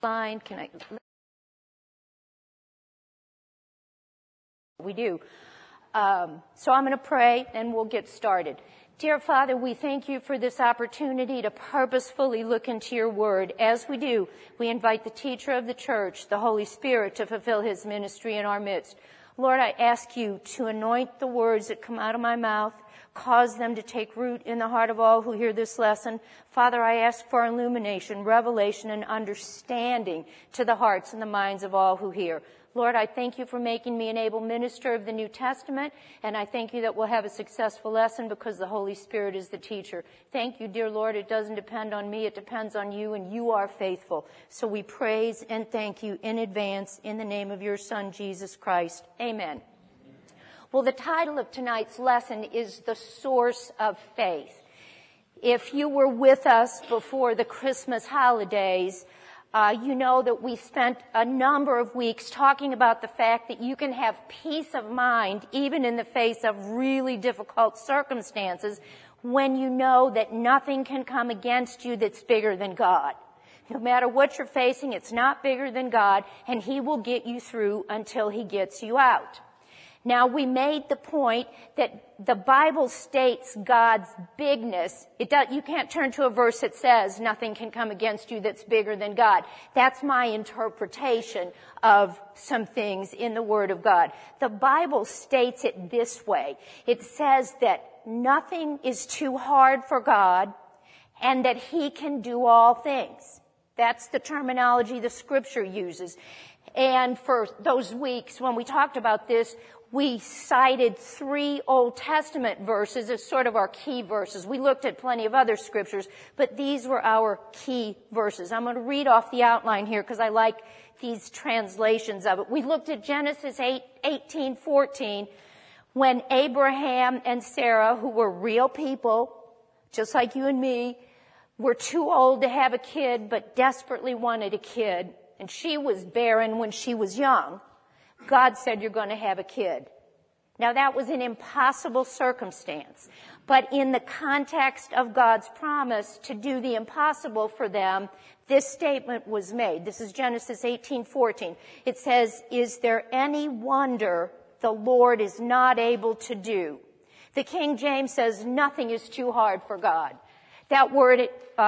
line. We do. So I'm going to pray and we'll get started. Dear Father, we thank you for this opportunity to purposefully look into your word. As we do, we invite the teacher of the church, the Holy Spirit, to fulfill his ministry in our midst. Lord, I ask you to anoint the words that come out of my mouth, cause them to take root in the heart of all who hear this lesson. Father, I ask for illumination, revelation, and understanding to the hearts and the minds of all who hear. Lord, I thank you for making me an able minister of the New Testament, and I thank you that we'll have a successful lesson because the Holy Spirit is the teacher. Thank you, dear Lord. It doesn't depend on me. It depends on you, and you are faithful. So we praise and thank you in advance in the name of your Son, Jesus Christ. Amen. Well, the title of tonight's lesson is The Source of Faith. If you were with us before the Christmas holidays, you know that we spent a number of weeks talking about the fact that you can have peace of mind even in the face of really difficult circumstances when you know that nothing can come against you that's bigger than God. No matter what you're facing, it's not bigger than God, and he will get you through until he gets you out. Now, we made the point that the Bible states God's bigness. You can't turn to a verse that says nothing can come against you that's bigger than God. That's my interpretation of some things in the Word of God. The Bible states it this way. It says that nothing is too hard for God and that he can do all things. That's the terminology the Scripture uses. And for those weeks when we talked about this, we cited 3 Old Testament verses as sort of our key verses. We looked at plenty of other scriptures, but these were our key verses. I'm going to read off the outline here because I like these translations of it. We looked at Genesis 18:14, when Abraham and Sarah, who were real people, just like you and me, were too old to have a kid but desperately wanted a kid, and she was barren when she was young. God said, you're going to have a kid. Now, that was an impossible circumstance. But in the context of God's promise to do the impossible for them, this statement was made. This is Genesis 18:14. It says, is there any wonder the Lord is not able to do? The King James says, nothing is too hard for God. That word,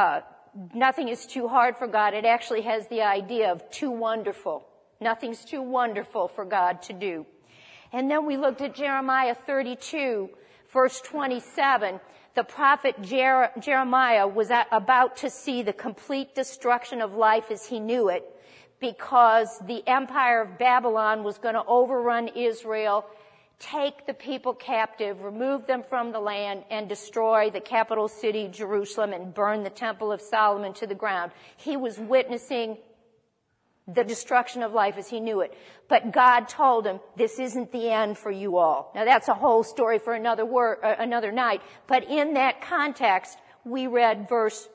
nothing is too hard for God, it actually has the idea of too wonderful. Nothing's too wonderful for God to do. And then we looked at Jeremiah 32, verse 27. The prophet Jeremiah was about to see the complete destruction of life as he knew it, because the empire of Babylon was going to overrun Israel, take the people captive, remove them from the land, and destroy the capital city, Jerusalem, and burn the Temple of Solomon to the ground. He was witnessing the destruction of life as he knew it. But God told him, this isn't the end for you all. Now, that's a whole story for another night. But in that context, we read verse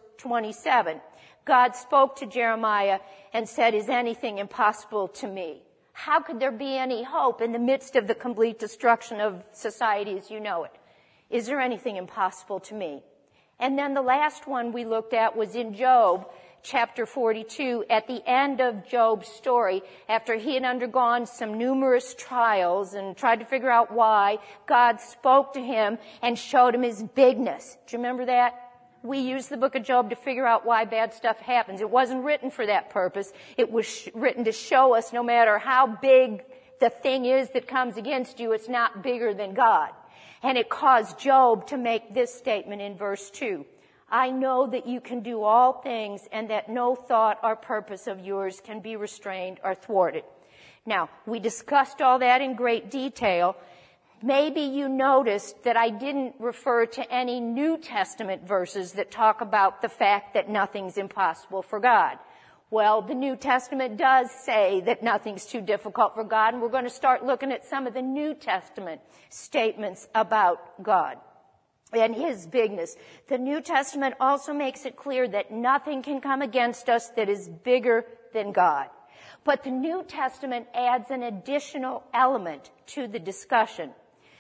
27. God spoke to Jeremiah and said, is anything impossible to me? How could there be any hope in the midst of the complete destruction of society as you know it? Is there anything impossible to me? And then the last one we looked at was in Job, chapter 42, at the end of Job's story, after he had undergone some numerous trials and tried to figure out why, God spoke to him and showed him his bigness. Do you remember that? We use the book of Job to figure out why bad stuff happens. It wasn't written for that purpose. It was written to show us no matter how big the thing is that comes against you, it's not bigger than God. And it caused Job to make this statement in verse 2. I know that you can do all things and that no thought or purpose of yours can be restrained or thwarted. Now, we discussed all that in great detail. Maybe you noticed that I didn't refer to any New Testament verses that talk about the fact that nothing's impossible for God. Well, the New Testament does say that nothing's too difficult for God, and we're going to start looking at some of the New Testament statements about God and his bigness. The New Testament also makes it clear that nothing can come against us that is bigger than God. But the New Testament adds an additional element to the discussion.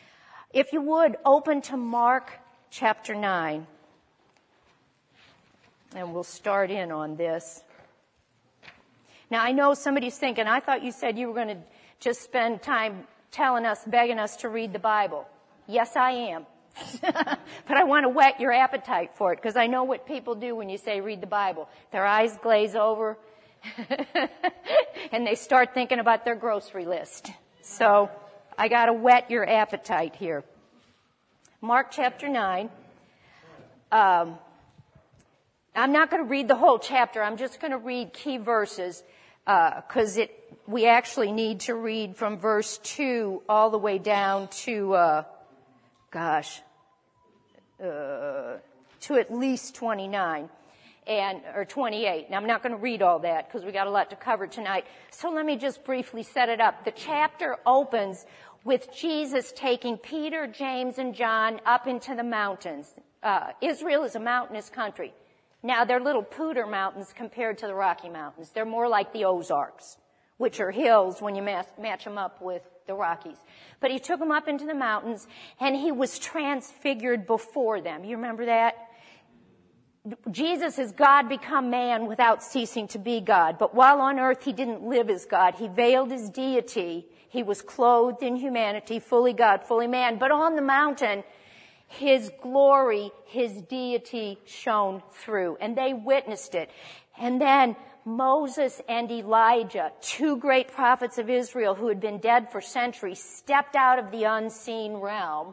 If you would, open to Mark chapter 9. And we'll start in on this. Now, I know somebody's thinking, I thought you said you were going to just spend time telling us, begging us to read the Bible. Yes, I am. But I want to whet your appetite for it, because I know what people do when you say read the Bible. Their eyes glaze over, and they start thinking about their grocery list. So I got to whet your appetite here. Mark chapter 9. I'm not going to read the whole chapter. I'm just going to read key verses, because we actually need to read from verse 2 all the way down to, to at least 29 or 28. Now, I'm not going to read all that because we got a lot to cover tonight. So let me just briefly set it up. The chapter opens with Jesus taking Peter, James, and John up into the mountains. Israel is a mountainous country. Now, they're little pooter mountains compared to the Rocky Mountains. They're more like the Ozarks, which are hills when you match them up with the Rockies. But he took them up into the mountains, and he was transfigured before them. You remember that? Jesus is God become man without ceasing to be God. But while on earth, he didn't live as God. He veiled his deity. He was clothed in humanity, fully God, fully man. But on the mountain, his glory, his deity shone through, and they witnessed it. And then Moses and Elijah, two great prophets of Israel who had been dead for centuries, stepped out of the unseen realm.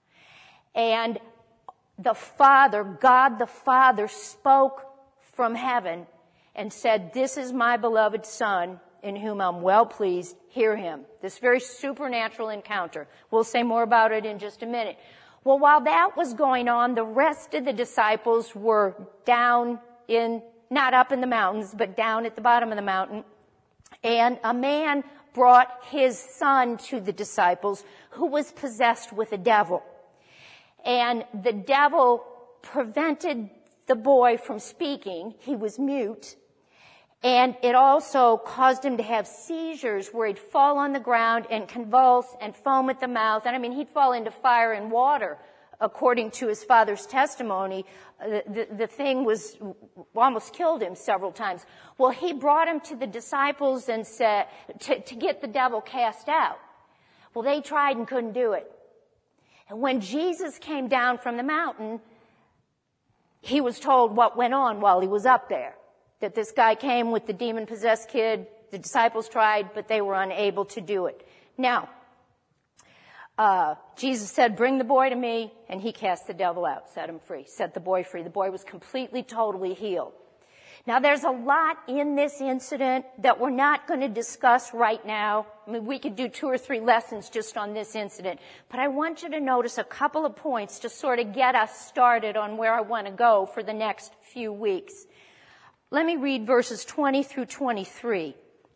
And the Father, God the Father, spoke from heaven and said, "This is my beloved Son, in whom I'm well pleased. Hear him." This very supernatural encounter. We'll say more about it in just a minute. Well, while that was going on, the rest of the disciples were down not up in the mountains, but down at the bottom of the mountain. And a man brought his son to the disciples who was possessed with a devil. And the devil prevented the boy from speaking. He was mute. And it also caused him to have seizures where he'd fall on the ground and convulse and foam at the mouth. And I mean, he'd fall into fire and water, according to his father's testimony. The thing was almost killed him several times. Well, he brought him to the disciples and said, to get the devil cast out. Well, they tried and couldn't do it. And when Jesus came down from the mountain, he was told what went on while he was up there. That this guy came with the demon-possessed kid. The disciples tried, but they were unable to do it. Now, Jesus said, "Bring the boy to me," and he cast the devil out, set him free, set the boy free. The boy was completely, totally healed. Now, there's a lot in this incident that we're not going to discuss right now. I mean, we could do 2 or 3 lessons just on this incident. But I want you to notice a couple of points to sort of get us started on where I want to go for the next few weeks. Let me read verses 20 through 23.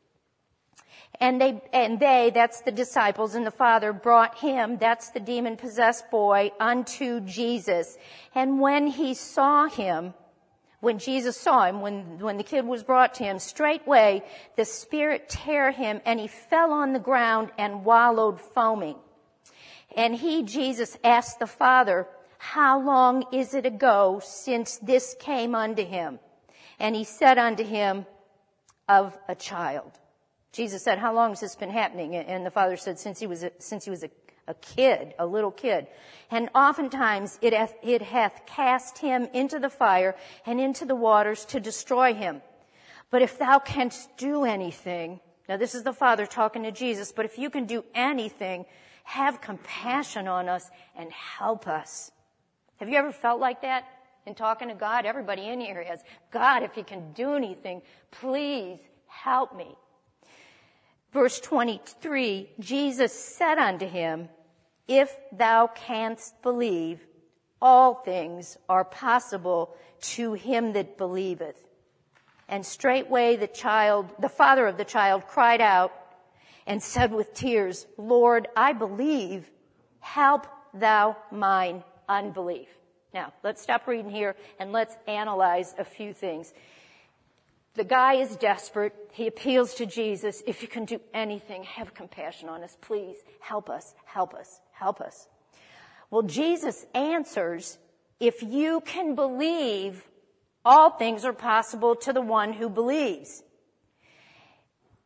And they, that's the disciples, and the Father brought him, that's the demon-possessed boy, unto Jesus. And when Jesus saw him, when the kid was brought to him, straightway the Spirit tare him, and he fell on the ground and wallowed foaming. And he, Jesus, asked the Father, "How long is it ago since this came unto him?" And he said unto him, "Of a child." Jesus said, "How long has this been happening?" And the Father said, since he was a kid, a little kid. "And oftentimes it hath cast him into the fire and into the waters to destroy him. But if thou canst do anything," now this is the Father talking to Jesus, "but if you can do anything, have compassion on us and help us." Have you ever felt like that in talking to God? Everybody in here has. "God, if you can do anything, please help me." Verse 23, Jesus said unto him, "If thou canst believe, all things are possible to him that believeth." And straightway the father of the child cried out and said with tears, "Lord, I believe, help thou mine unbelief." Now, let's stop reading here and let's analyze a few things. The guy is desperate. He appeals to Jesus. "If you can do anything, have compassion on us. Please help us, help us, help us." Well, Jesus answers, "If you can believe, all things are possible to the one who believes."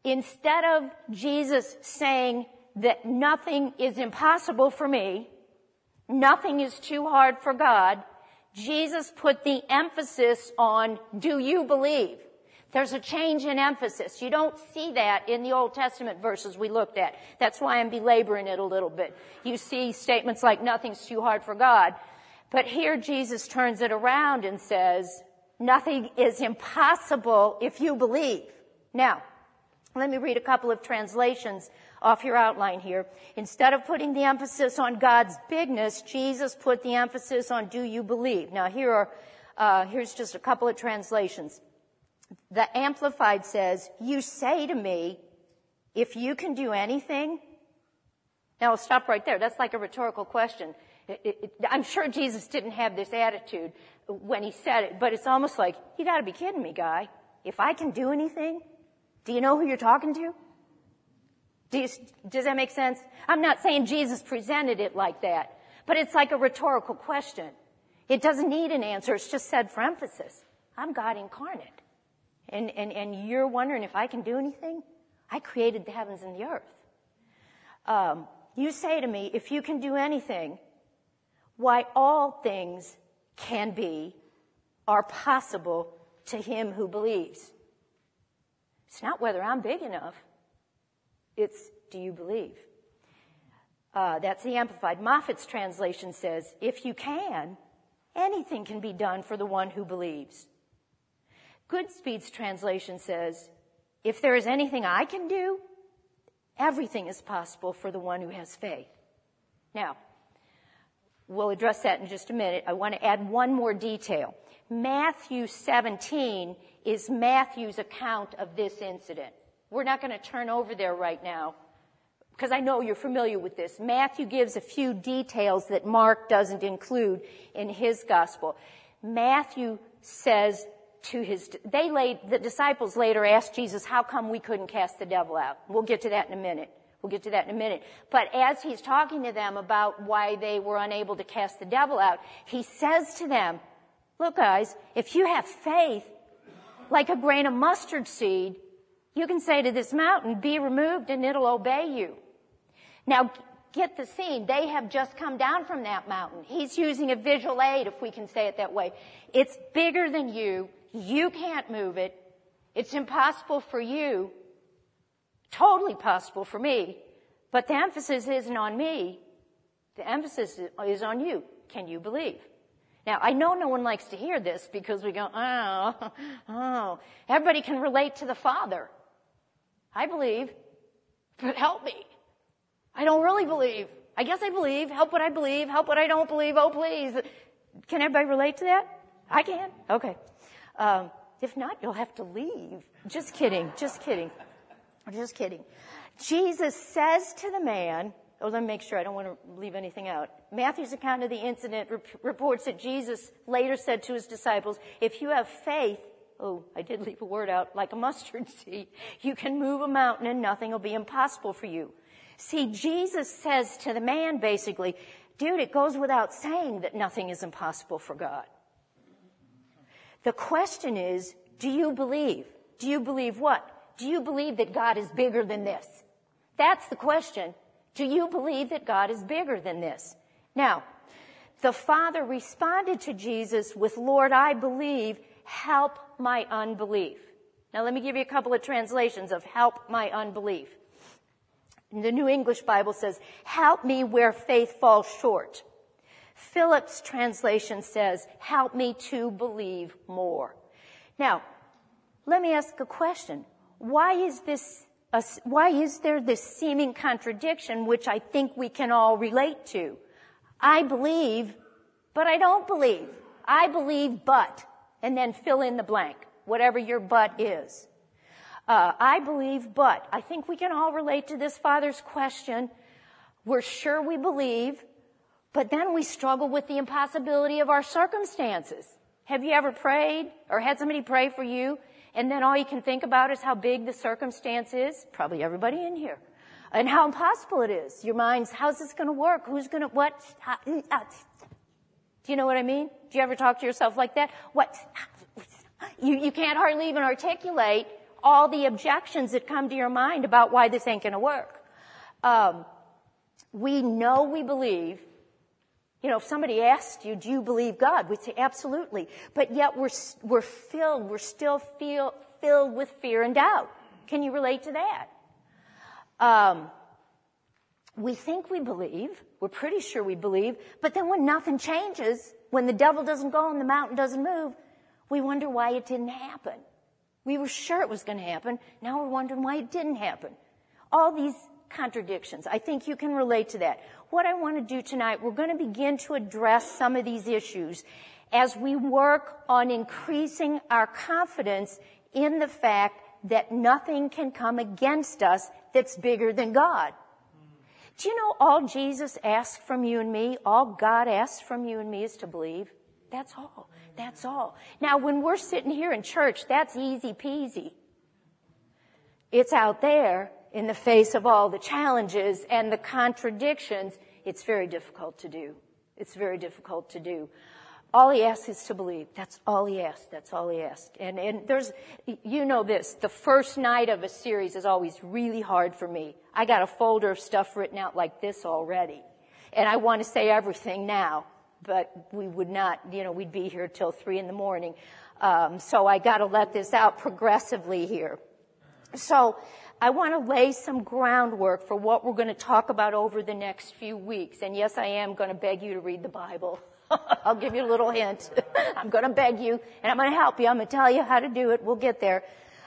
instead of Jesus saying that nothing is impossible for me, nothing is too hard for God, Jesus put the emphasis on, do you believe? There's a change in emphasis. You don't see that in the Old Testament verses we looked at. That's why I'm belaboring it a little bit. You see statements like nothing's too hard for God. But here Jesus turns it around and says, nothing is impossible if you believe. Now, let me read a couple of translations off your outline here. Instead of putting the emphasis on God's bigness, Jesus put the emphasis on do you believe. Now here's just a couple of translations. The Amplified says, you say to me, if you can do anything. Now I'll stop right there. That's like a rhetorical question. I'm sure Jesus didn't have this attitude when he said it, but it's almost like, you gotta be kidding me, guy. If I can do anything, do you know who you're talking to? Does that make sense? I'm not saying Jesus presented it like that, but it's like a rhetorical question. It doesn't need an answer. It's just said for emphasis. I'm God incarnate. And you're wondering if I can do anything? I created the heavens and the earth. You say to me, if you can do anything, why all things are possible to him who believes. It's not whether I'm big enough. It's, do you believe? That's the Amplified. Moffat's translation says, if you can, anything can be done for the one who believes. Goodspeed's translation says, if there is anything I can do, everything is possible for the one who has faith. Now, we'll address that in just a minute. I want to add one more detail. Matthew 17 is Matthew's account of this incident. We're not going to turn over there right now because I know you're familiar with this. Matthew gives a few details that Mark doesn't include in his gospel. Matthew says the disciples later asked Jesus, how come we couldn't cast the devil out? We'll get to that in a minute. But as he's talking to them about why they were unable to cast the devil out, he says to them, look guys, if you have faith like a grain of mustard seed, you can say to this mountain, be removed, and it'll obey you. Now, get the scene. They have just come down from that mountain. He's using a visual aid, if we can say it that way. It's bigger than you. You can't move it. It's impossible for you. Totally possible for me. But the emphasis isn't on me. The emphasis is on you. Can you believe? Now, I know no one likes to hear this because we go, oh. Everybody can relate to the Father. I believe, but help me. I don't really believe. I guess I believe. Help what I believe. Help what I don't believe. Oh, please. Can everybody relate to that? I can. Okay. If not, you'll have to leave. Just kidding. Jesus says to the man, let me make sure I don't want to leave anything out. Matthew's account of the incident reports that Jesus later said to his disciples, if you have faith, I did leave a word out, like a mustard seed, you can move a mountain and nothing will be impossible for you. See, Jesus says to the man basically, dude, it goes without saying that nothing is impossible for God. The question is, do you believe? Do you believe what? Do you believe that God is bigger than this? That's the question. Do you believe that God is bigger than this? Now, the Father responded to Jesus with, Lord, I believe, help my unbelief. Now let me give you a couple of translations of help my unbelief. The New English Bible says, help me where faith falls short. Phillips' translation says, help me to believe more. Now, let me ask a question. Why is there this seeming contradiction which I think we can all relate to? I believe, but I don't believe. I believe, but, and then fill in the blank, whatever your but is. I believe, but. I think we can all relate to this Father's question. We're sure we believe, but then we struggle with the impossibility of our circumstances. Have you ever prayed or had somebody pray for you, and then all you can think about is how big the circumstance is? Probably everybody in here. And how impossible it is. Your mind's, how's this going to work? Who's going to, what? Do you know what I mean? Do you ever talk to yourself like that? What? You can't hardly even articulate all the objections that come to your mind about why this ain't going to work. We know we believe. You know, if somebody asked you, do you believe God? We'd say, absolutely. But yet we're still filled with fear and doubt. Can you relate to that? We think we believe. We're pretty sure we believe. But then when nothing changes, when the devil doesn't go and the mountain doesn't move, we wonder why it didn't happen. We were sure it was going to happen. Now we're wondering why it didn't happen. All these contradictions. I think you can relate to that. What I want to do tonight, we're going to begin to address some of these issues as we work on increasing our confidence in the fact that nothing can come against us that's bigger than God. Do you know all Jesus asks from you and me, all God asks from you and me is to believe? That's all. That's all. Now, when we're sitting here in church, that's easy peasy. It's out there in the face of all the challenges and the contradictions. It's very difficult to do. It's very difficult to do. All he asks is to believe. That's all he asks. That's all he asks. And there's, you know this, the first night of a series is always really hard for me. I got a folder of stuff written out like this already. And I want to say everything now, but we would not, we'd be here till 3 a.m. So I got to let this out progressively here. So I want to lay some groundwork for what we're going to talk about over the next few weeks. And yes, I am going to beg you to read the Bible. I'll give you a little hint. I'm going to beg you, and I'm going to help you. I'm going to tell you how to do it. We'll get there.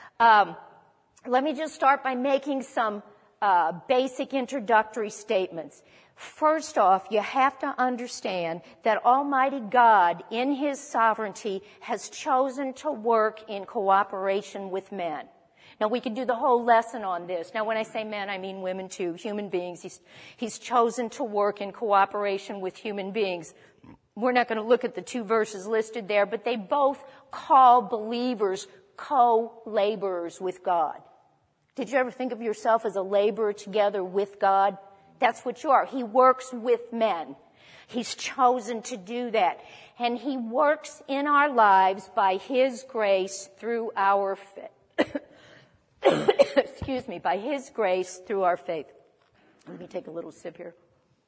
Let me just start by making some basic introductory statements. First off, you have to understand that Almighty God, in His sovereignty, has chosen to work in cooperation with men. Now, we could do the whole lesson on this. Now, when I say men, I mean women too, human beings. He's chosen to work in cooperation with human beings. We're not going to look at the 2 verses listed there, but they both call believers co-laborers with God. Did you ever think of yourself as a laborer together with God? That's what you are. He works with men. He's chosen to do that. And He works in our lives by His grace through our faith. Excuse me, by His grace through our faith. Let me take a little sip here.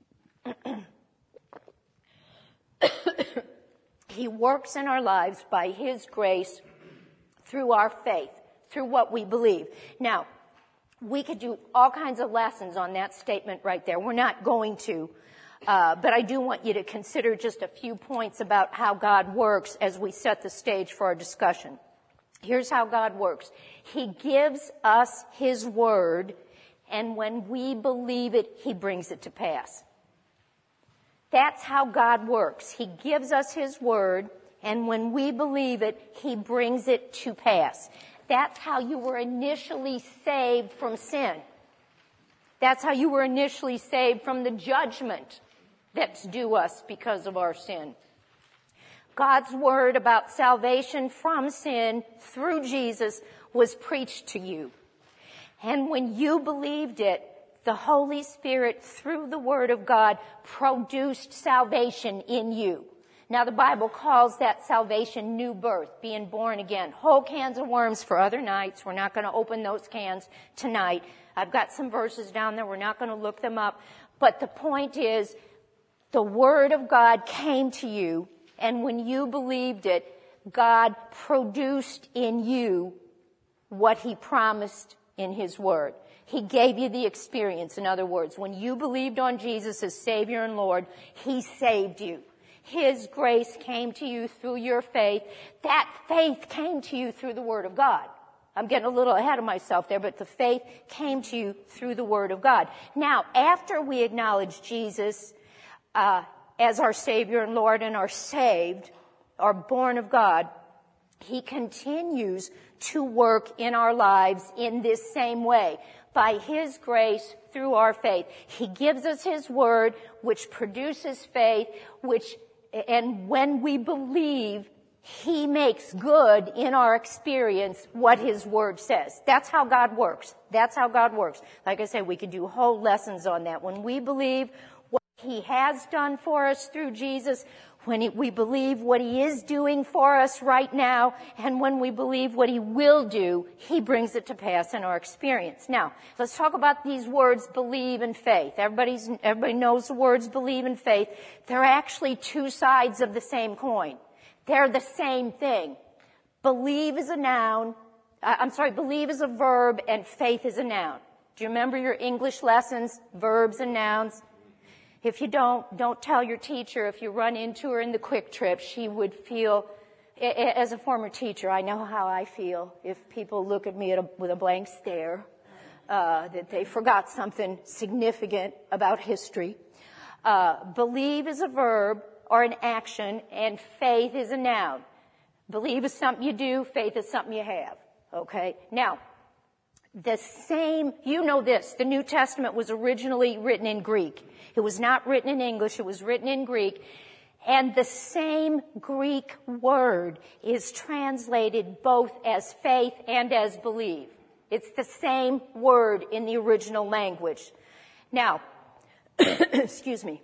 He works in our lives by His grace through our faith, through what we believe. Now, we could do all kinds of lessons on that statement right there. We're not going to, but I do want you to consider just a few points about how God works as we set the stage for our discussion. Here's how God works. He gives us His word, and when we believe it, He brings it to pass. That's how God works. He gives us His word, and when we believe it, He brings it to pass. That's how you were initially saved from sin. That's how you were initially saved from the judgment that's due us because of our sin. God's word about salvation from sin through Jesus was preached to you. And when you believed it, the Holy Spirit, through the Word of God, produced salvation in you. Now, the Bible calls that salvation new birth, being born again. Whole cans of worms for other nights. We're not going to open those cans tonight. I've got some verses down there. We're not going to look them up. But the point is, the Word of God came to you, and when you believed it, God produced in you what He promised in His Word. He gave you the experience. In other words, when you believed on Jesus as Savior and Lord, He saved you. His grace came to you through your faith. That faith came to you through the Word of God. I'm getting a little ahead of myself there, but the faith came to you through the Word of God. Now, after we acknowledge Jesus as our Savior and Lord and are saved, are born of God, He continues to work in our lives in this same way. By His grace through our faith. He gives us His word, which produces faith, and when we believe, He makes good in our experience what His word says. That's how God works. That's how God works. Like I said, we could do whole lessons on that. When we believe what He has done for us through Jesus, when we believe what he is doing for us right now, and when we believe what he will do, he brings it to pass in our experience. Now, let's talk about these words, believe and faith. Everybody knows the words believe and faith. They're actually two sides of the same coin. They're the same thing. Believe is a noun. Believe is a verb and faith is a noun. Do you remember your English lessons, verbs and nouns? If you don't tell your teacher. If you run into her in the Quick Trip, she would feel, as a former teacher, I know how I feel if people look at me with a blank stare, that they forgot something significant about history. Believe is a verb or an action, and faith is a noun. Believe is something you do, faith is something you have. Okay? Now, you know this, the New Testament was originally written in Greek. It was not written in English, it was written in Greek. And the same Greek word is translated both as faith and as believe. It's the same word in the original language. Now, excuse me.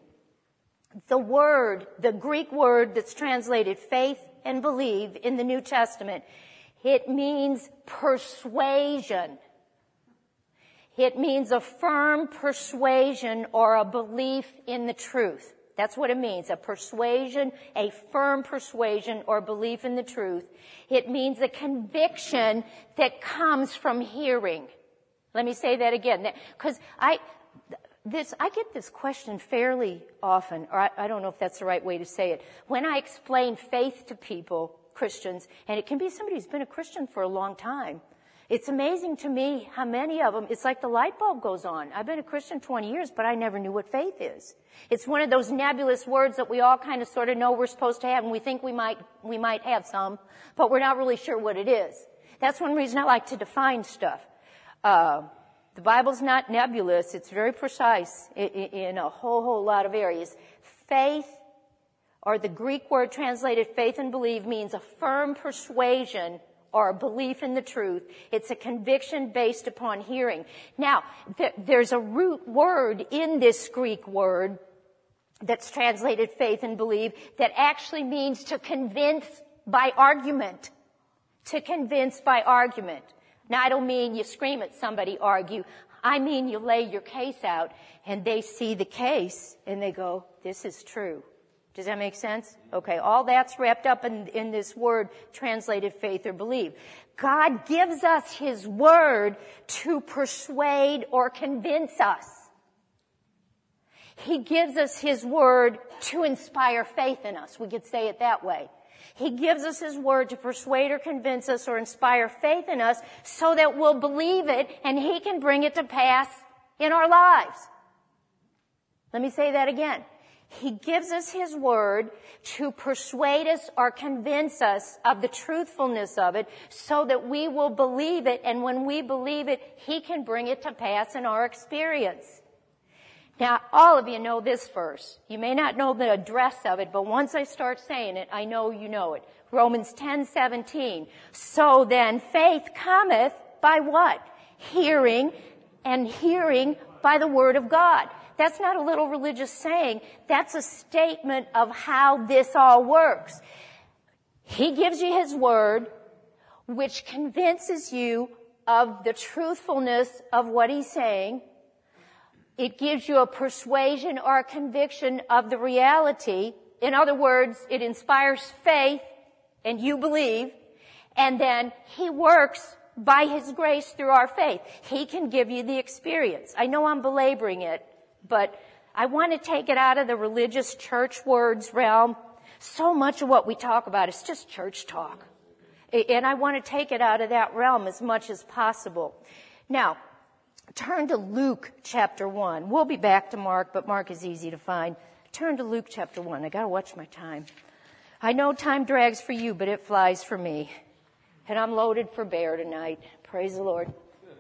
The Greek word that's translated faith and believe in the New Testament, it means persuasion. It means a firm persuasion or a belief in the truth. That's what it means, a persuasion, a firm persuasion or belief in the truth. It means a conviction that comes from hearing. Let me say that again, because I get this question fairly often, or I don't know if that's the right way to say it. When I explain faith to people, Christians, and it can be somebody who's been a Christian for a long time, it's amazing to me how many of them, it's like the light bulb goes on. I've been a Christian 20 years, but I never knew what faith is. It's one of those nebulous words that we all kind of sort of know we're supposed to have, and we think we might have some, but we're not really sure what it is. That's one reason I like to define stuff. The Bible's not nebulous. It's very precise in a whole lot of areas. Faith, or the Greek word translated faith and believe, means a firm persuasion or a belief in the truth. It's a conviction based upon hearing. Now, there's a root word in this Greek word that's translated faith and believe that actually means to convince by argument. To convince by argument. Now, I don't mean you scream at somebody, argue. I mean you lay your case out and they see the case and they go, this is true. Does that make sense? Okay, all that's wrapped up in this word translated faith or believe. God gives us His word to persuade or convince us. He gives us His word to inspire faith in us. We could say it that way. He gives us His word to persuade or convince us or inspire faith in us so that we'll believe it and He can bring it to pass in our lives. Let me say that again. He gives us His word to persuade us or convince us of the truthfulness of it so that we will believe it, and when we believe it, He can bring it to pass in our experience. Now, all of you know this verse. You may not know the address of it, but once I start saying it, I know you know it. Romans 10:17. So then faith cometh by what? Hearing, and hearing by the word of God. That's not a little religious saying. That's a statement of how this all works. He gives you His word, which convinces you of the truthfulness of what He's saying. It gives you a persuasion or a conviction of the reality. In other words, it inspires faith and you believe. And then He works by His grace through our faith. He can give you the experience. I know I'm belaboring it, but I want to take it out of the religious church words realm. So much of what we talk about is just church talk. And I want to take it out of that realm as much as possible. Now, turn to Luke chapter 1. We'll be back to Mark, but Mark is easy to find. Turn to Luke chapter 1. I got to watch my time. I know time drags for you, but it flies for me. And I'm loaded for bear tonight. Praise the Lord.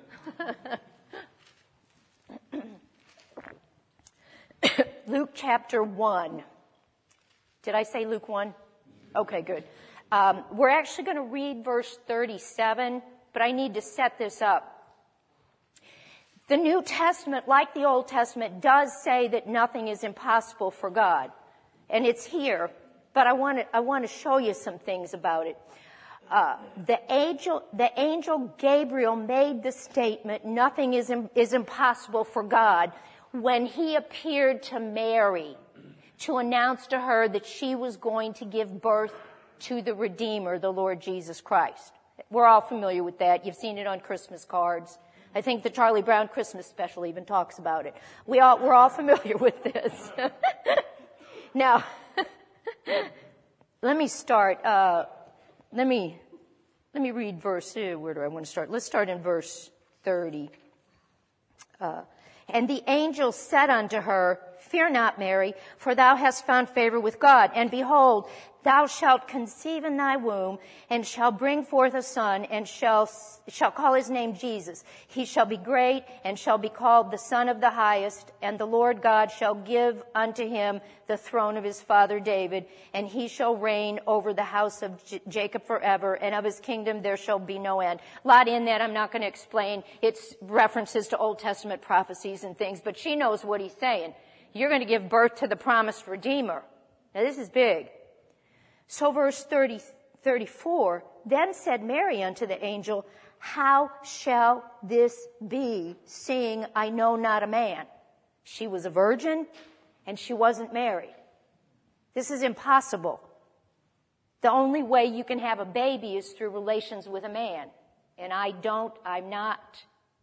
Luke chapter 1. Did I say Luke 1? Okay, good. We're actually going to read verse 37, but I need to set this up. The New Testament, like the Old Testament, does say that nothing is impossible for God. And it's here. but I want to show you some things about it. The angel Gabriel made the statement, nothing is impossible for God, when he appeared to Mary to announce to her that she was going to give birth to the Redeemer, the Lord Jesus Christ. We're all familiar with that. You've seen it on Christmas cards. I think the Charlie Brown Christmas special even talks about it. We're all familiar with this. Now, let me start. Let me read verse. Where do I want to start? Let's start in verse 30. And the angel said unto her, Fear not, Mary, for thou hast found favor with God. And behold, thou shalt conceive in thy womb, and shall bring forth a son, and shall call his name Jesus. He shall be great, and shall be called the Son of the Highest. And the Lord God shall give unto him the throne of his father David, and he shall reign over the house of Jacob forever, and of his kingdom there shall be no end. A lot in that I'm not going to explain. It's references to Old Testament prophecies and things, but she knows what he's saying. You're going to give birth to the promised Redeemer. Now this is big. So verse 34, then said Mary unto the angel, How shall this be, seeing I know not a man? She was a virgin, and she wasn't married. This is impossible. The only way you can have a baby is through relations with a man. And I'm not.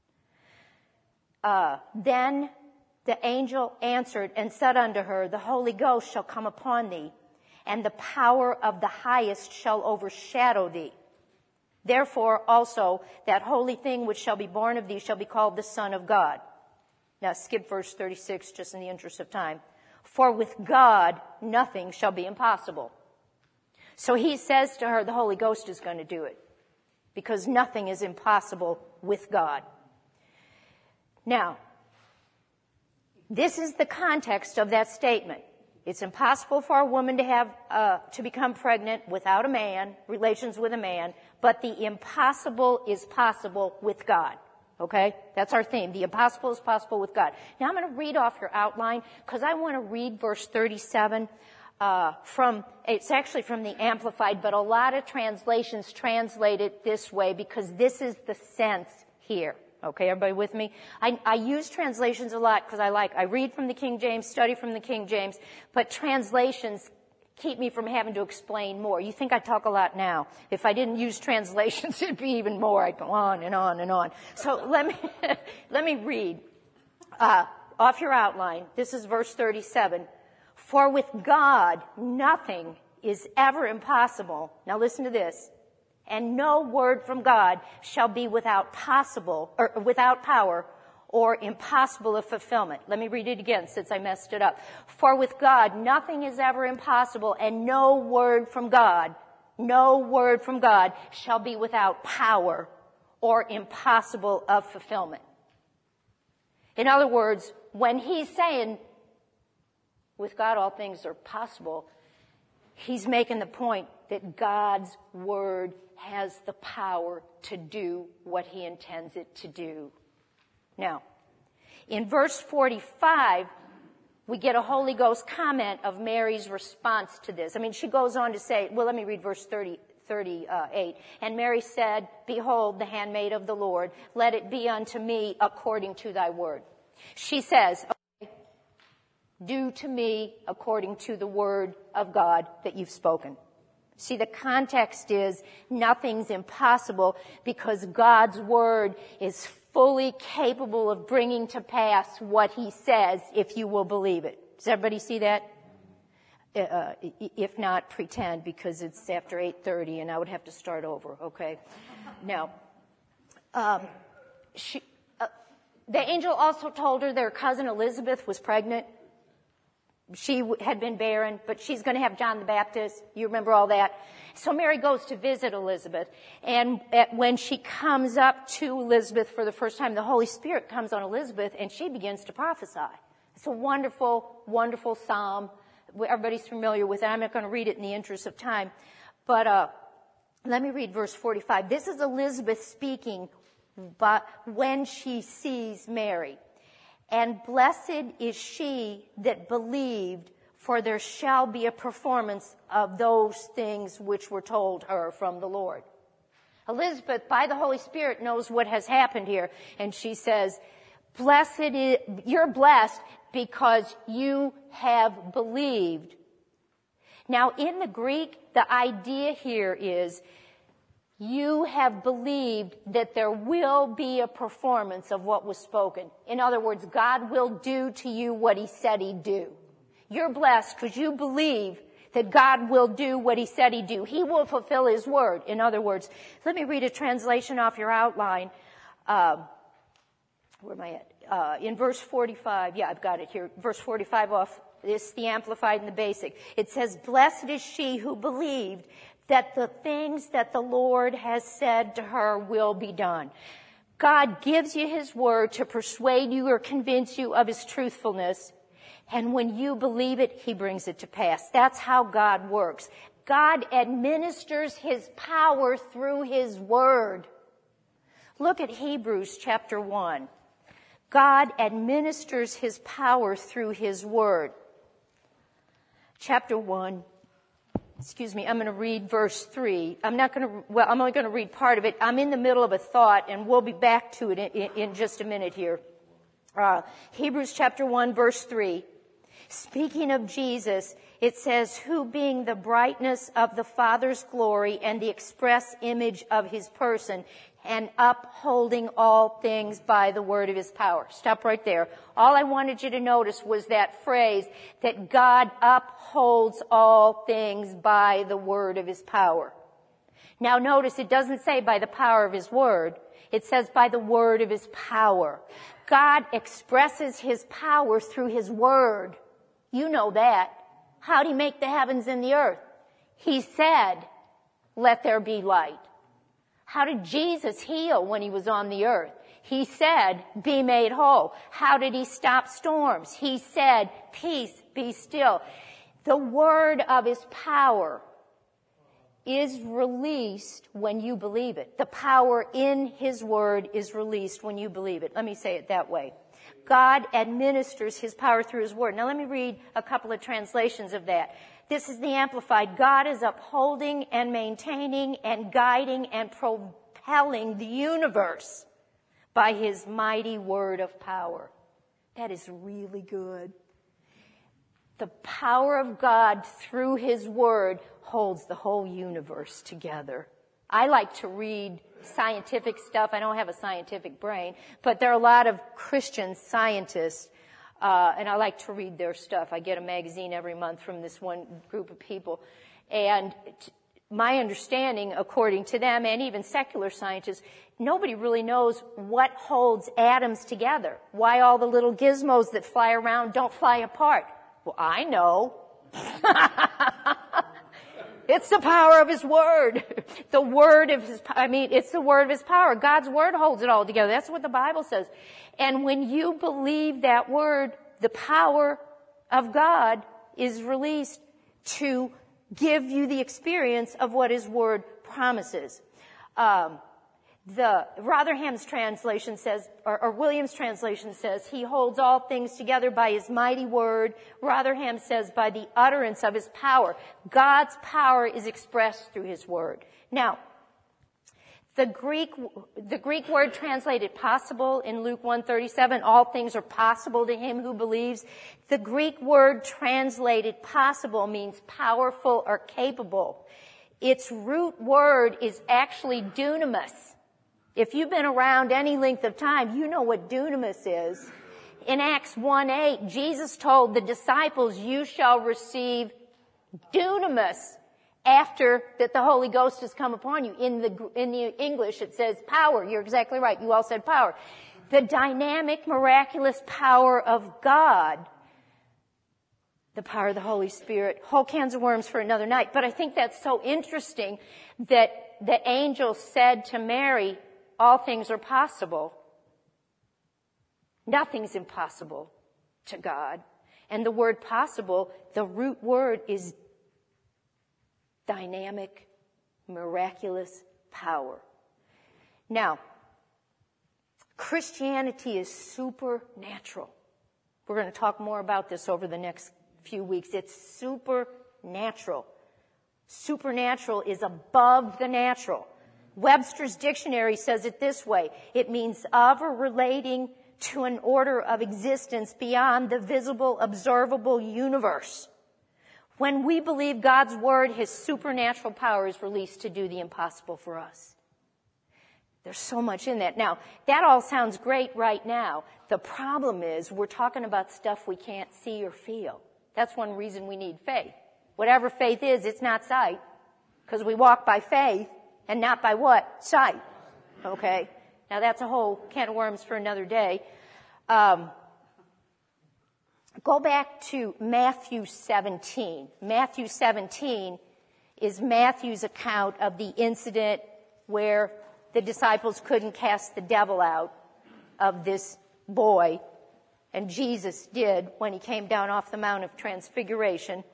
Then the angel answered and said unto her, The Holy Ghost shall come upon thee, and the power of the highest shall overshadow thee. Therefore also that holy thing which shall be born of thee shall be called the Son of God. Now skip verse 36 just in the interest of time. For with God nothing shall be impossible. So he says to her, the Holy Ghost is going to do it, because nothing is impossible with God. Now, this is the context of that statement. It's impossible for a woman to have to become pregnant without a man, relations with a man, but the impossible is possible with God. Okay? That's our theme. The impossible is possible with God. Now I'm going to read off your outline because I want to read verse 37 it's actually from the Amplified, but a lot of translations translate it this way because this is the sense here. Okay, everybody with me? I use translations a lot because I read from the King James, study from the King James, but translations keep me from having to explain more. You think I talk a lot now. If I didn't use translations, it'd be even more. I'd go on and on and on. So let me read off your outline. This is verse 37. For with God, nothing is ever impossible. Now listen to this. And no word from God shall be without power or impossible of fulfillment. Let me read it again since I messed it up. For with God, nothing is ever impossible, and no word from God shall be without power or impossible of fulfillment. In other words, when he's saying, with God all things are possible, he's making the point that God's word has the power to do what he intends it to do. Now, in verse 45, we get a Holy Ghost comment of Mary's response to this. I mean, she goes on to say, well, let me read verse 38. And Mary said, Behold, the handmaid of the Lord, let it be unto me according to thy word. She says, okay, do to me according to the word of God that you've spoken. See, the context is nothing's impossible because God's word is fully capable of bringing to pass what he says if you will believe it. Does everybody see that? If not, pretend, because it's after 8:30 and I would have to start over, okay? Now, the angel also told her their cousin Elizabeth was pregnant. She had been barren, but she's going to have John the Baptist. You remember all that? So Mary goes to visit Elizabeth, and when she comes up to Elizabeth for the first time, the Holy Spirit comes on Elizabeth, and she begins to prophesy. It's a wonderful, wonderful psalm. Everybody's familiar with it. I'm not going to read it in the interest of time, but let me read verse 45. This is Elizabeth speaking, but when she sees Mary. And blessed is she that believed, for there shall be a performance of those things which were told her from the Lord. Elizabeth, by the Holy Spirit, knows what has happened here, and she says, you're blessed because you have believed. Now, in the Greek, the idea here is you have believed that there will be a performance of what was spoken. In other words, God will do to you what he said he'd do. You're blessed because you believe that God will do what he said he'd do. He will fulfill his word. In other words, let me read a translation off your outline. Where am I at? In verse 45. Yeah, I've got it here. Verse 45 off. This is the Amplified and the Basic. It says, blessed is she who believed that the things that the Lord has said to her will be done. God gives you his word to persuade you or convince you of his truthfulness. And when you believe it, he brings it to pass. That's how God works. God administers his power through his word. Look at Hebrews chapter 1. God administers his power through his word. Chapter 1. I'm going to read verse 3. I'm only going to read part of it. I'm in the middle of a thought, and we'll be back to it in just a minute here. Hebrews chapter 1, verse 3. Speaking of Jesus, it says, who being the brightness of the Father's glory and the express image of his person, and upholding all things by the word of his power. Stop right there. All I wanted you to notice was that phrase that God upholds all things by the word of his power. Now notice it doesn't say by the power of his word. It says by the word of his power. God expresses his power through his word. You know that. How'd he make the heavens and the earth? He said, let there be light. How did Jesus heal when he was on the earth? He said, be made whole. How did he stop storms? He said, peace, be still. The word of his power is released when you believe it. The power in his word is released when you believe it. Let me say it that way. God administers his power through his word. Now let me read a couple of translations of that. This is the Amplified. God is upholding and maintaining and guiding and propelling the universe by his mighty word of power. That is really good. The power of God through his word holds the whole universe together. I like to read scientific stuff. I don't have a scientific brain, but there are a lot of Christian scientists, and I like to read their stuff. I get a magazine every month from this one group of people. And my understanding, according to them, and even secular scientists, nobody really knows what holds atoms together. Why all the little gizmos that fly around don't fly apart. Well, I know. It's the power of his word. It's the word of his power. God's word holds it all together. That's what the Bible says. And when you believe that word, the power of God is released to give you the experience of what his word promises. The Rotherham's translation says, or Williams' translation says, he holds all things together by his mighty word. Rotherham says, by the utterance of his power. God's power is expressed through his word. Now, the Greek word translated possible in Luke 1:37, all things are possible to him who believes. The Greek word translated possible means powerful or capable. Its root word is actually dunamis. If you've been around any length of time, you know what dunamis is. In Acts 1:8, Jesus told the disciples, you shall receive dunamis after that the Holy Ghost has come upon you. In the English, it says power. You're exactly right. You all said power. The dynamic, miraculous power of God, the power of the Holy Spirit, whole cans of worms for another night. But I think that's so interesting that the angel said to Mary, all things are possible. Nothing's impossible to God. And the word possible, the root word is dynamic, miraculous power. Now, Christianity is supernatural. We're going to talk more about this over the next few weeks. It's supernatural. Supernatural is above the natural. Webster's dictionary says it this way. It means of or relating to an order of existence beyond the visible, observable universe. When we believe God's word, his supernatural power is released to do the impossible for us. There's so much in that. Now, that all sounds great right now. The problem is we're talking about stuff we can't see or feel. That's one reason we need faith. Whatever faith is, it's not sight, because we walk by faith and not by what? Sight. Okay? Now, that's a whole can of worms for another day. Go back to Matthew 17. Matthew 17 is Matthew's account of the incident where the disciples couldn't cast the devil out of this boy, and Jesus did when he came down off the Mount of Transfiguration.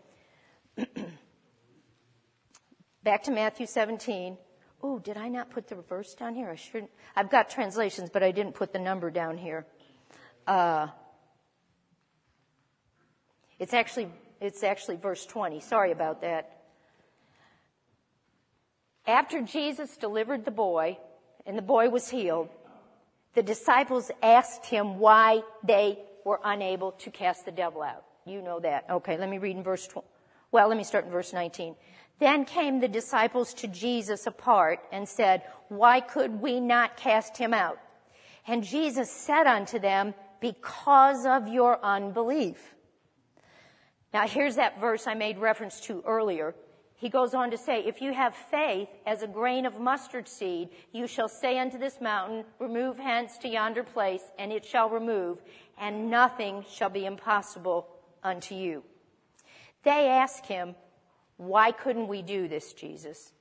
Back to Matthew 17. Oh, did I not put the verse down here? I shouldn't. I've got translations, but I didn't put the number down here. It's actually verse 20. Sorry about that. After Jesus delivered the boy, and the boy was healed, the disciples asked him why they were unable to cast the devil out. You know that. Okay, let me read in verse 20. Well, let me start in verse 19. Then came the disciples to Jesus apart and said, why could we not cast him out? And Jesus said unto them, because of your unbelief. Now, here's that verse I made reference to earlier. He goes on to say, if you have faith as a grain of mustard seed, you shall say unto this mountain, remove hence to yonder place, and it shall remove, and nothing shall be impossible unto you. They ask him, why couldn't we do this, Jesus?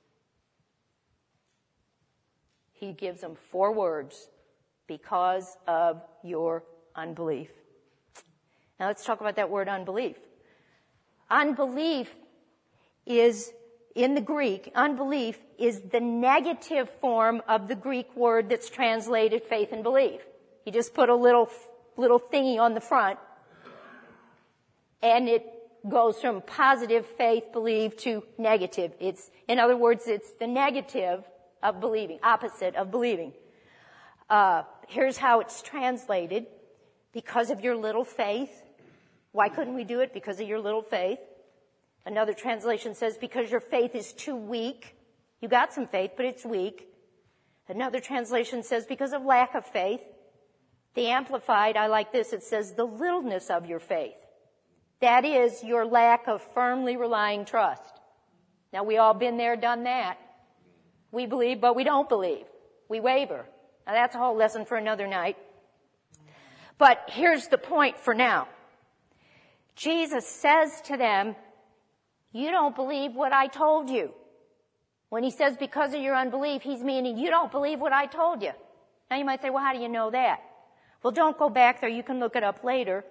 He gives them 4 words, because of your unbelief. Now let's talk about that word unbelief. Unbelief is, in the Greek, unbelief is the negative form of the Greek word that's translated faith and belief. You just put a little thingy on the front, and it goes from positive faith, believe, to negative. In other words, it's the negative of believing, opposite of believing. Here's how it's translated. Because of your little faith. Why couldn't we do it? Because of your little faith. Another translation says, because your faith is too weak. You got some faith, but it's weak. Another translation says, because of lack of faith. The Amplified, I like this, it says, the littleness of your faith. That is your lack of firmly relying trust. Now, we all been there, done that. We believe, but we don't believe. We waver. Now, that's a whole lesson for another night. But here's the point for now. Jesus says to them, you don't believe what I told you. When he says because of your unbelief, he's meaning you don't believe what I told you. Now you might say, well, how do you know that? Well, don't go back there. You can look it up later.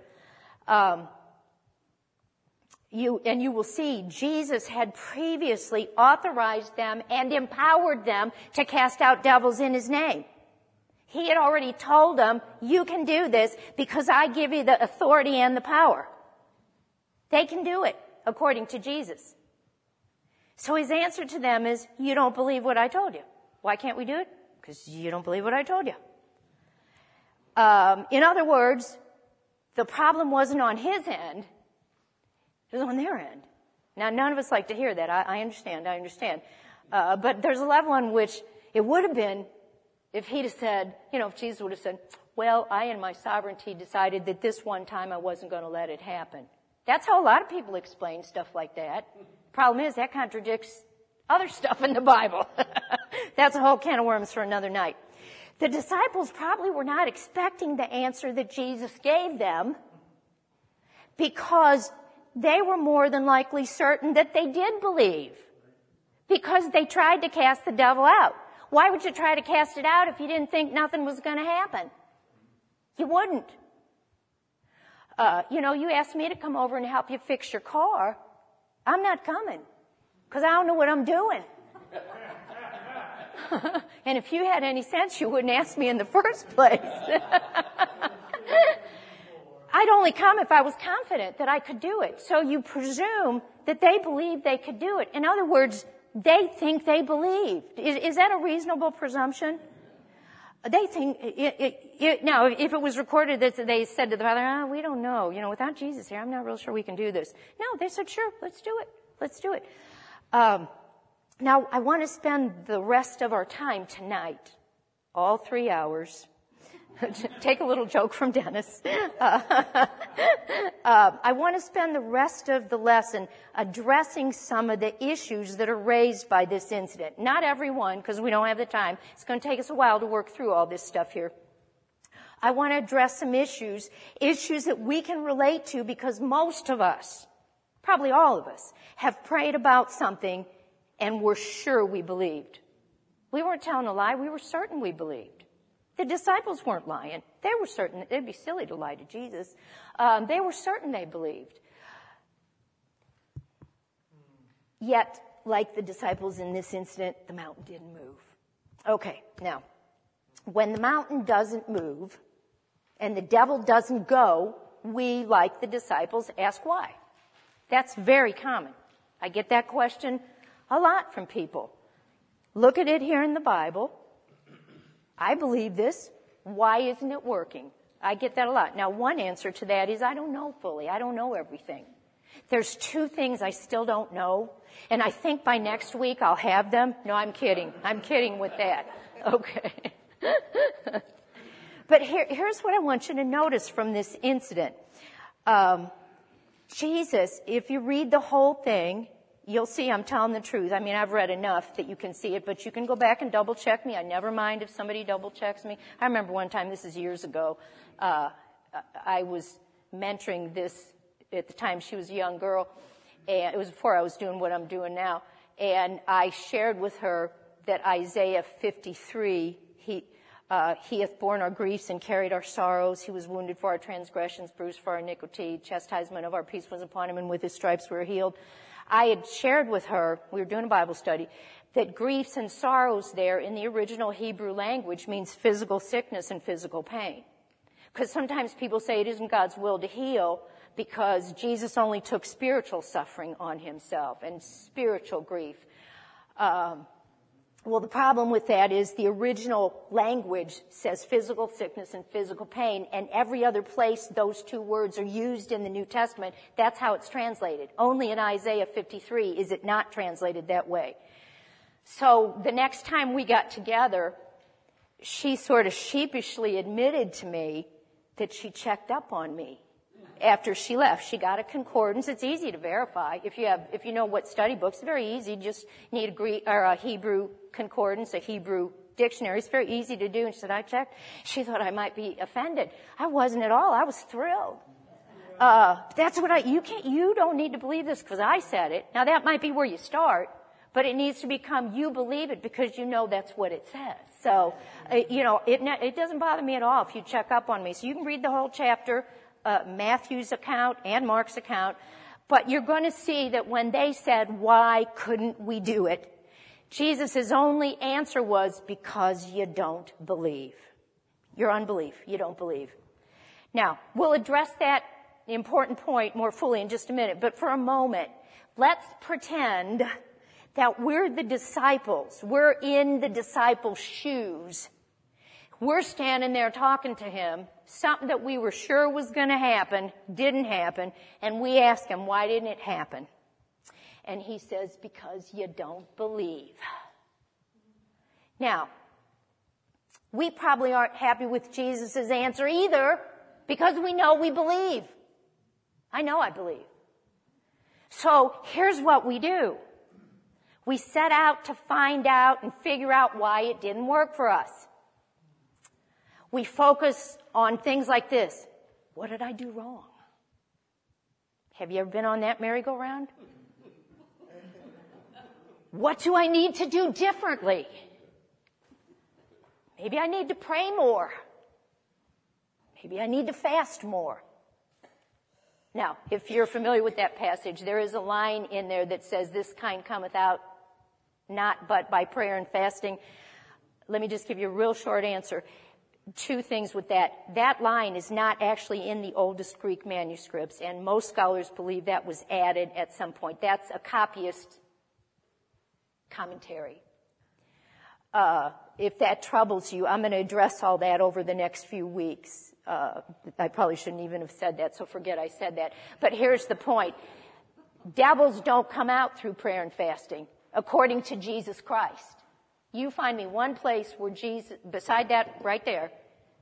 You will see Jesus had previously authorized them and empowered them to cast out devils in his name. He had already told them, you can do this because I give you the authority and the power. They can do it, according to Jesus. So his answer to them is, you don't believe what I told you. Why can't we do it? Because you don't believe what I told you. In other words, the problem wasn't on his end. It was on their end. Now, none of us like to hear that. I understand. But there's a level on which it would have been if he'd have said, if Jesus would have said, well, I in my sovereignty decided that this one time I wasn't going to let it happen. That's how a lot of people explain stuff like that. Problem is, that contradicts other stuff in the Bible. That's a whole can of worms for another night. The disciples probably were not expecting the answer that Jesus gave them because they were more than likely certain that they did believe because they tried to cast the devil out. Why would you try to cast it out if you didn't think nothing was going to happen? You wouldn't. You asked me to come over and help you fix your car. I'm not coming because I don't know what I'm doing. And if you had any sense, you wouldn't ask me in the first place. I only come if I was confident that I could do it. So you presume that they believed they could do it. In other words, they think they believed. Is that a reasonable presumption? They think, now, if it was recorded that they said to the Father, we don't know, without Jesus here, I'm not real sure we can do this. No, they said, sure, let's do it. Let's do it. Now, I want to spend the rest of our time tonight, all 3 hours, take a little joke from Dennis. I want to spend the rest of the lesson addressing some of the issues that are raised by this incident. Not everyone, because we don't have the time. It's going to take us a while to work through all this stuff here. I want to address some issues that we can relate to, because most of us, probably all of us, have prayed about something and were sure we believed. We weren't telling a lie. We were certain we believed. The disciples weren't lying. They were certain. It'd be silly to lie to Jesus. They were certain they believed. Yet, like the disciples in this incident, the mountain didn't move. Okay, now, when the mountain doesn't move and the devil doesn't go, we, like the disciples, ask why. That's very common. I get that question a lot from people. Look at it here in the Bible. I believe this. Why isn't it working? I get that a lot. Now, one answer to that is I don't know fully. I don't know everything. There's 2 things I still don't know, and I think by next week I'll have them. No, I'm kidding. I'm kidding with that. Okay. But here's what I want you to notice from this incident. Jesus, if you read the whole thing, you'll see I'm telling the truth. I mean, I've read enough that you can see it, but you can go back and double check me. I never mind if somebody double checks me. I remember one time, this is years ago, I was mentoring this, at the time she was a young girl, and it was before I was doing what I'm doing now, and I shared with her that Isaiah 53, he hath borne our griefs and carried our sorrows. He was wounded for our transgressions, bruised for our iniquity. Chastisement of our peace was upon him, and with his stripes we were healed. I had shared with her, we were doing a Bible study, that griefs and sorrows there in the original Hebrew language means physical sickness and physical pain. Because sometimes people say it isn't God's will to heal because Jesus only took spiritual suffering on himself and spiritual grief. Well, the problem with that is the original language says physical sickness and physical pain, and every other place those 2 words are used in the New Testament, that's how it's translated. Only in Isaiah 53 is it not translated that way. So the next time we got together, she sort of sheepishly admitted to me that she checked up on me after she left. She got a concordance. It's easy to verify. If you know what study books, it's very easy. Just need a Hebrew concordance, a Hebrew dictionary. It's very easy to do. And she said, I checked. She thought I might be offended. I wasn't at all. I was thrilled. That's what you don't need to believe this because I said it. Now that might be where you start, but it needs to become you believe it because you know that's what it says. So, it doesn't bother me at all if you check up on me. So you can read the whole chapter, Matthew's account and Mark's account, but you're going to see that when they said, why couldn't we do it? Jesus' only answer was, because you don't believe. Your unbelief. You don't believe. Now, we'll address that important point more fully in just a minute, but for a moment, let's pretend that we're the disciples. We're in the disciples' shoes. We're standing there talking to him, something that we were sure was going to happen, didn't happen, and we ask him, why didn't it happen? And he says, because you don't believe. Now, we probably aren't happy with Jesus' answer either, because we know we believe. I know I believe. So here's what we do. We set out to find out and figure out why it didn't work for us. We focus on things like this. What did I do wrong? Have you ever been on that merry-go-round? What do I need to do differently? Maybe I need to pray more. Maybe I need to fast more. Now, if you're familiar with that passage, there is a line in there that says, this kind cometh out not but by prayer and fasting. Let me just give you a real short answer. two things with that. That line is not actually in the oldest Greek manuscripts, and most scholars believe that was added at some point. That's a copyist commentary. If that troubles you, I'm going to address all that over the next few weeks. I probably shouldn't even have said that, so forget I said that. But here's the point. Devils don't come out through prayer and fasting, according to Jesus Christ. You find me one place where Jesus, beside that right there,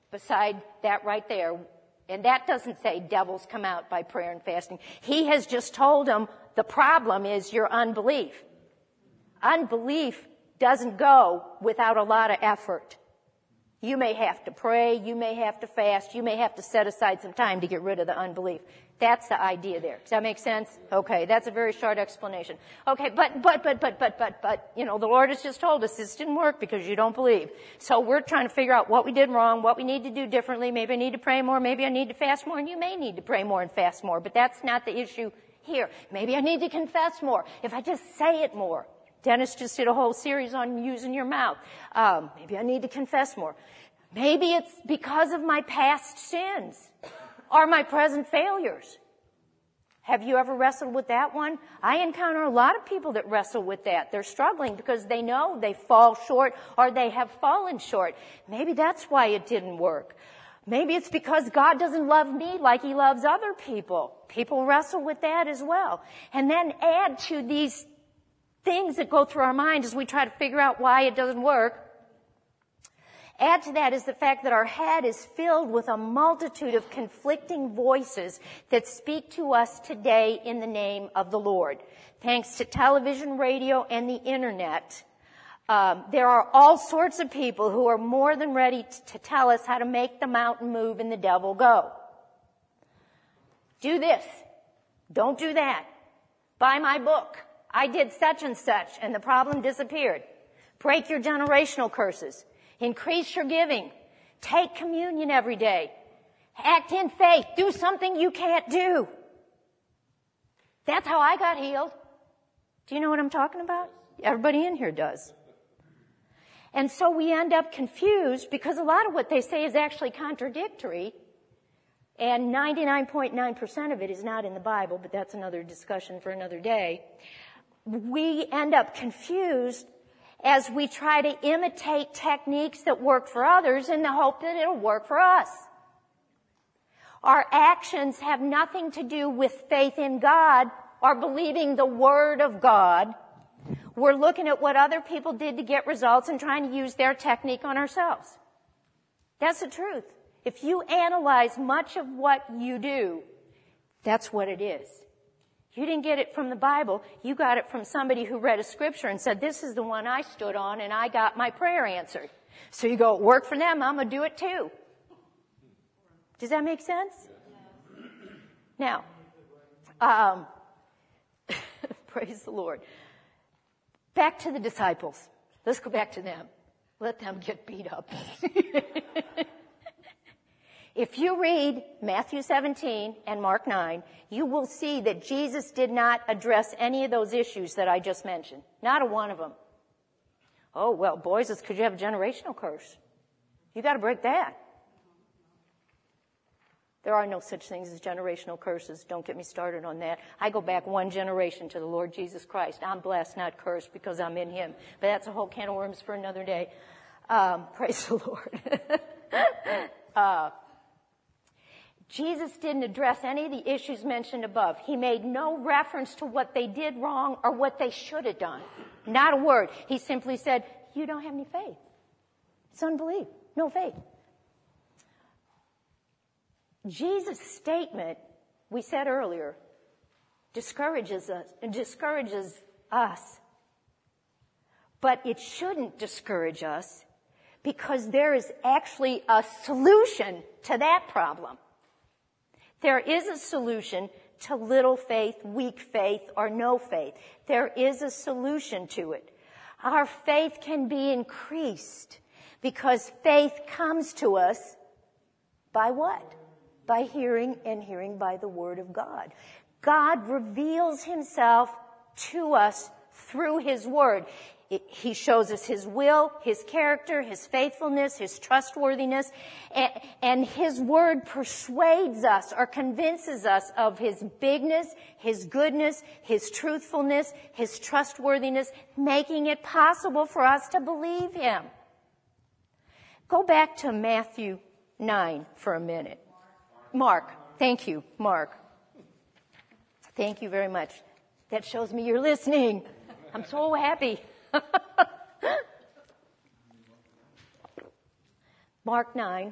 and that doesn't say devils come out by prayer and fasting. He has just told them the problem is your unbelief. Unbelief doesn't go without a lot of effort. You may have to pray, you may have to fast, you may have to set aside some time to get rid of the unbelief. That's the idea there. Does that make sense? Okay, that's a very short explanation. Okay, but, you know, the Lord has just told us this didn't work because you don't believe. So we're trying to figure out what we did wrong, what we need to do differently. Maybe I need to pray more, maybe I need to fast more, and you may need to pray more and fast more, but that's not the issue here. Maybe I need to confess more if I just say it more. Dennis just did a whole series on using your mouth. Maybe I need to confess more. Maybe it's because of my past sins or my present failures. Have you ever wrestled with that one? I encounter a lot of people that wrestle with that. They're struggling because they know they fall short or they have fallen short. Maybe that's why it didn't work. Maybe it's because God doesn't love me like he loves other people. People wrestle with that as well. And then add to these things that go through our mind as we try to figure out why it doesn't work. Add to that is the fact that our head is filled with a multitude of conflicting voices that speak to us today in the name of the Lord. Thanks to television, radio, and the internet, there are all sorts of people who are more than ready to tell us how to make the mountain move and the devil go. Do this. Don't do that. Buy my book. I did such and such, and the problem disappeared. Break your generational curses. Increase your giving. Take communion every day. Act in faith. Do something you can't do. That's how I got healed. Do you know what I'm talking about? Everybody in here does. And so we end up confused because a lot of what they say is actually contradictory, and 99.9% of it is not in the Bible, but that's another discussion for another day. We end up confused as we try to imitate techniques that work for others in the hope that it'll work for us. Our actions have nothing to do with faith in God or believing the Word of God. We're looking at what other people did to get results and trying to use their technique on ourselves. That's the truth. If you analyze much of what you do, that's what it is. You didn't get it from the Bible. You got it from somebody who read a scripture and said, this is the one I stood on and I got my prayer answered. So you go, it worked for them, I'm going to do it too. Does that make sense? Now, praise the Lord. Back to the disciples. Let's go back to them. Let them get beat up. If you read Matthew 17 and Mark 9, you will see that Jesus did not address any of those issues that I just mentioned. Not a one of them. Oh, well, boys, it's because you have a generational curse. You got to break that. There are no such things as generational curses. Don't get me started on that. I go back one generation to the Lord Jesus Christ. I'm blessed, not cursed, because I'm in him. But that's a whole can of worms for another day. Praise the Lord. Jesus didn't address any of the issues mentioned above. He made no reference to what they did wrong or what they should have done. Not a word. He simply said, you don't have any faith. It's unbelief. No faith. Jesus' statement, we said earlier, discourages us. But it shouldn't discourage us because there is actually a solution to that problem. There is a solution to little faith, weak faith, or no faith. There is a solution to it. Our faith can be increased because faith comes to us by what? By hearing, and hearing by the Word of God. God reveals himself to us through his Word. He shows us his will, his character, his faithfulness, his trustworthiness, and his word persuades us or convinces us of his bigness, his goodness, his truthfulness, his trustworthiness, making it possible for us to believe him. Go back to Matthew 9 for a minute. Mark. Thank you, Mark. Thank you very much. That shows me you're listening. I'm so happy. Mark 9.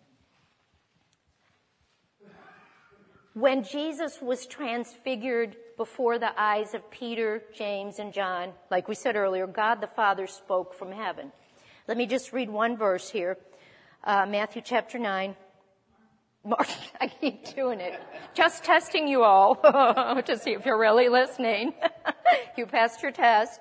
When Jesus was transfigured before the eyes of Peter, James, and John, like we said earlier, God the Father spoke from heaven. Let me just read one verse here. Matthew chapter 9. Mark, I keep doing it. Just testing you all to see if you're really listening. You passed your test.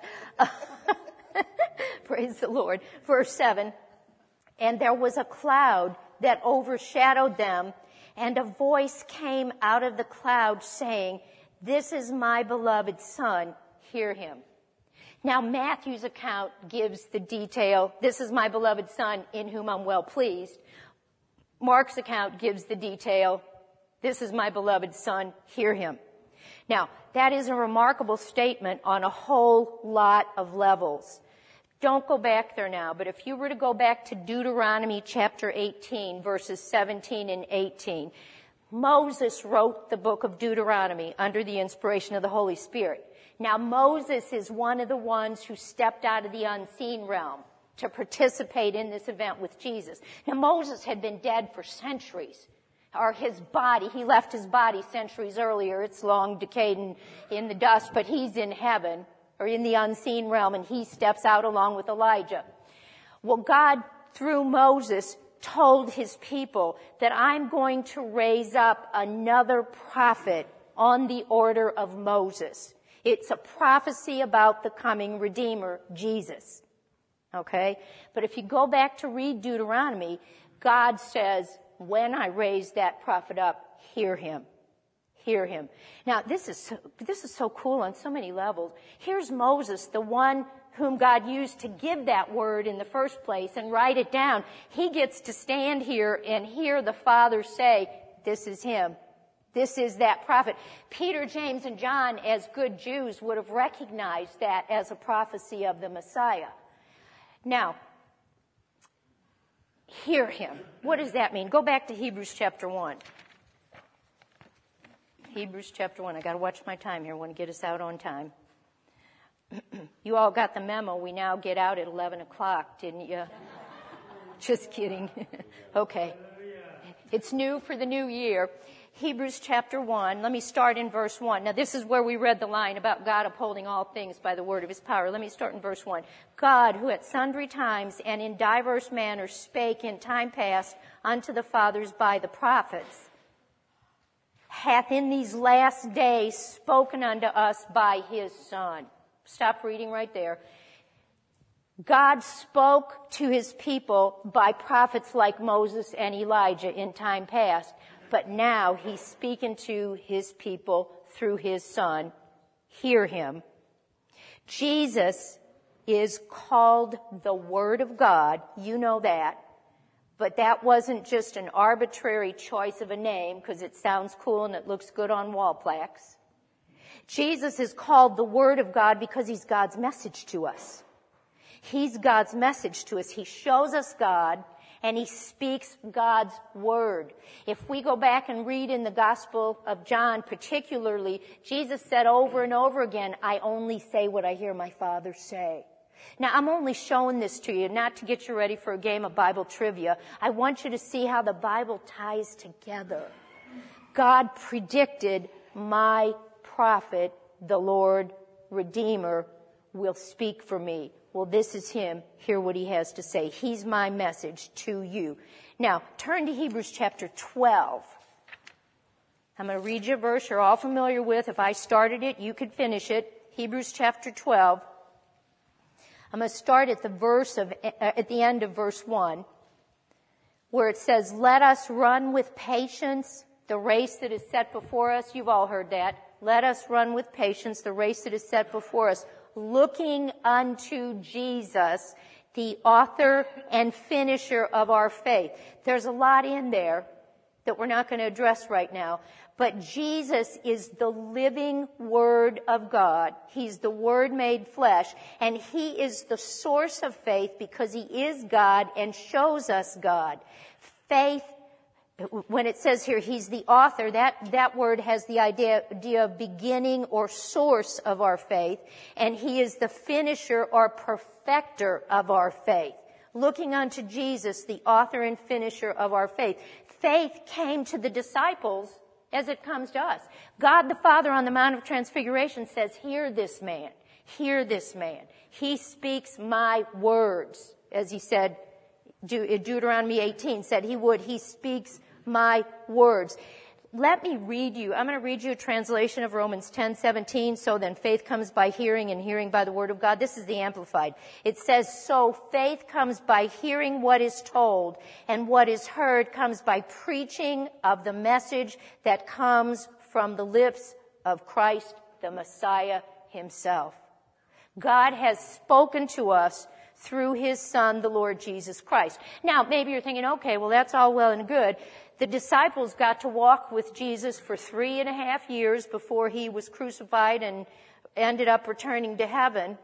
Praise the Lord. Verse 7. And there was a cloud that overshadowed them, and a voice came out of the cloud saying, "This is my beloved Son, hear him." Now Matthew's account gives the detail, "This is my beloved Son in whom I'm well pleased." Mark's account gives the detail, "This is my beloved Son, hear him." Now, that is a remarkable statement on a whole lot of levels. Don't go back there now, but if you were to go back to Deuteronomy chapter 18, verses 17 and 18, Moses wrote the book of Deuteronomy under the inspiration of the Holy Spirit. Now, Moses is one of the ones who stepped out of the unseen realm to participate in this event with Jesus. Now, Moses had been dead for centuries. Or his body, he left his body centuries earlier. It's long decayed in the dust, but he's in heaven, or in the unseen realm, and he steps out along with Elijah. Well, God, through Moses, told his people that I'm going to raise up another prophet on the order of Moses. It's a prophecy about the coming Redeemer, Jesus. Okay? But if you go back to read Deuteronomy, God says, when I raise that prophet up, hear him. Hear him. Now, this is so cool on so many levels. Here's Moses, the one whom God used to give that word in the first place and write it down. He gets to stand here and hear the Father say, this is him. This is that prophet. Peter, James, and John, as good Jews, would have recognized that as a prophecy of the Messiah. Now, hear him. What does that mean? Go back to Hebrews chapter 1. Hebrews chapter 1. I got to watch my time here. I want to get us out on time. You all got the memo. We now get out at 11 o'clock, didn't you? Just kidding. Okay. It's new for the new year. Hebrews chapter 1. Let me start in verse 1. Now, this is where we read the line about God upholding all things by the word of his power. Let me start in verse 1. God, who at sundry times and in diverse manners spake in time past unto the fathers by the prophets, hath in these last days spoken unto us by his Son. Stop reading right there. God spoke to his people by prophets like Moses and Elijah in time past, but now he's speaking to his people through his Son. Hear him. Jesus is called the Word of God. You know that. But that wasn't just an arbitrary choice of a name because it sounds cool and it looks good on wall plaques. Jesus is called the Word of God because he's God's message to us. He's God's message to us. He shows us God and he speaks God's word. If we go back and read in the Gospel of John particularly, Jesus said over and over again, I only say what I hear my Father say. Now, I'm only showing this to you, not to get you ready for a game of Bible trivia. I want you to see how the Bible ties together. God predicted my prophet, the Lord Redeemer, will speak for me. Well, this is him. Hear what he has to say. He's my message to you. Now, turn to Hebrews chapter 12. I'm going to read you a verse you're all familiar with. If I started it, you could finish it. Hebrews chapter 12. I'm going to start at the end of verse 1, where it says, let us run with patience the race that is set before us. You've all heard that. Let us run with patience the race that is set before us, looking unto Jesus, the author and finisher of our faith. There's a lot in there that we're not going to address right now. But Jesus is the living Word of God. He's the Word made flesh. And He is the source of faith because He is God and shows us God. Faith, when it says here He's the author, that word has the idea of beginning or source of our faith. And He is the finisher or perfecter of our faith. Looking unto Jesus, the author and finisher of our faith. Faith came to the disciples as it comes to us. God the Father on the Mount of Transfiguration says, hear this man, hear this man. He speaks my words, as he said, Deuteronomy 18 said he would. He speaks my words. Let me read you. I'm going to read you a translation of Romans 10:17. So then faith comes by hearing and hearing by the word of God. This is the Amplified. It says, so faith comes by hearing what is told, and what is heard comes by preaching of the message that comes from the lips of Christ, the Messiah himself. God has spoken to us through his Son, the Lord Jesus Christ. Now, maybe you're thinking, okay, well, that's all well and good. The disciples got to walk with Jesus for 3.5 years before he was crucified and ended up returning to heaven.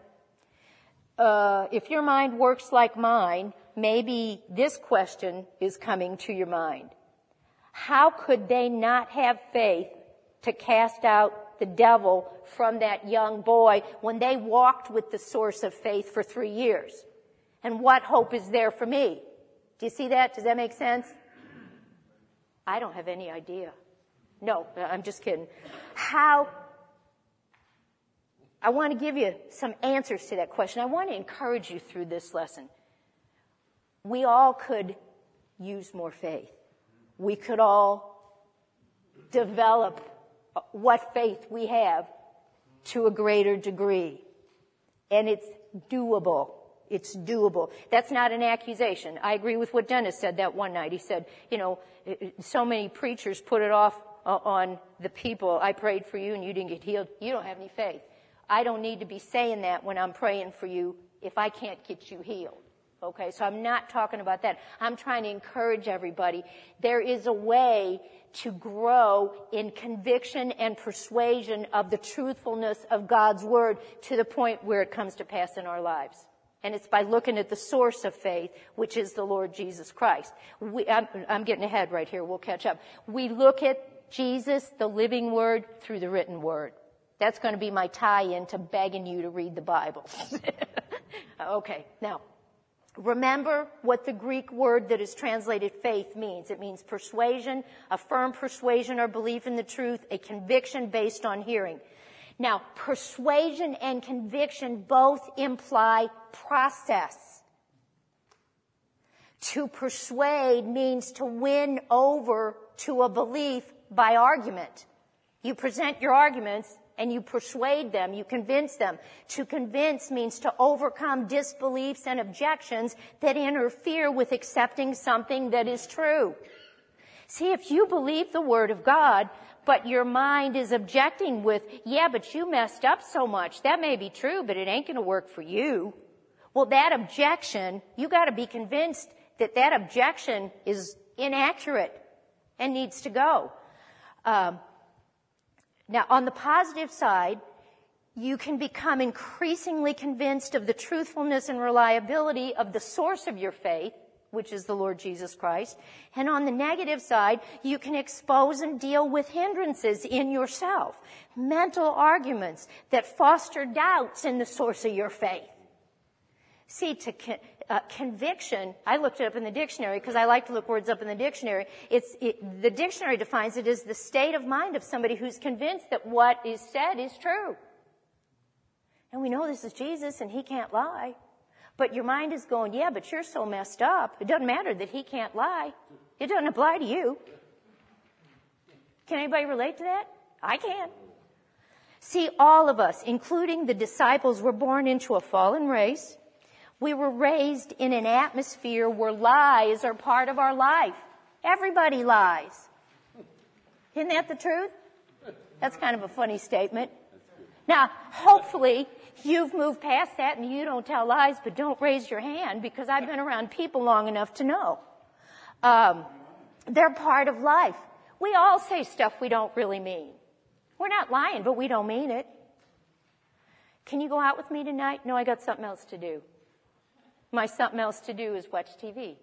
If your mind works like mine, maybe this question is coming to your mind. How could they not have faith to cast out the devil from that young boy when they walked with the source of faith for 3 years? And what hope is there for me? Do you see that? Does that make sense? I don't have any idea. No, I'm just kidding. I want to give you some answers to that question. I want to encourage you through this lesson. We all could use more faith. We could all develop what faith we have to a greater degree. And it's doable. It's doable. That's not an accusation. I agree with what Dennis said that one night. He said, so many preachers put it off on the people. I prayed for you and you didn't get healed. You don't have any faith. I don't need to be saying that when I'm praying for you if I can't get you healed. Okay, so I'm not talking about that. I'm trying to encourage everybody. There is a way to grow in conviction and persuasion of the truthfulness of God's Word to the point where it comes to pass in our lives. And it's by looking at the source of faith, which is the Lord Jesus Christ. I'm getting ahead right here. We'll catch up. We look at Jesus, the living Word, through the written Word. That's going to be my tie-in to begging you to read the Bible. Okay, now, remember what the Greek word that is translated faith means. It means persuasion, a firm persuasion or belief in the truth, a conviction based on hearing. Now, persuasion and conviction both imply process. To persuade means to win over to a belief by argument. You present your arguments and you persuade them, you convince them. To convince means to overcome disbeliefs and objections that interfere with accepting something that is true. See, if you believe the Word of God, but your mind is objecting with, yeah, but you messed up so much. That may be true, but it ain't going to work for you. Well, that objection, you got to be convinced that that objection is inaccurate and needs to go. Now, on the positive side, you can become increasingly convinced of the truthfulness and reliability of the source of your faith, which is the Lord Jesus Christ. And on the negative side, you can expose and deal with hindrances in yourself, mental arguments that foster doubts in the source of your faith. See, conviction, I looked it up in the dictionary because I like to look words up in the dictionary. The dictionary defines it as the state of mind of somebody who's convinced that what is said is true. And we know this is Jesus and he can't lie. But your mind is going, yeah, but you're so messed up. It doesn't matter that he can't lie. It doesn't apply to you. Can anybody relate to that? I can. See, all of us, including the disciples, were born into a fallen race. We were raised in an atmosphere where lies are part of our life. Everybody lies. Isn't that the truth? That's kind of a funny statement. Now, hopefully, You've moved past that and you don't tell lies, but don't raise your hand because I've been around people long enough to know. They're part of life. We all say stuff we don't really mean. We're not lying, but we don't mean it. Can you go out with me tonight? No, I got something else to do. My something else to do is watch TV.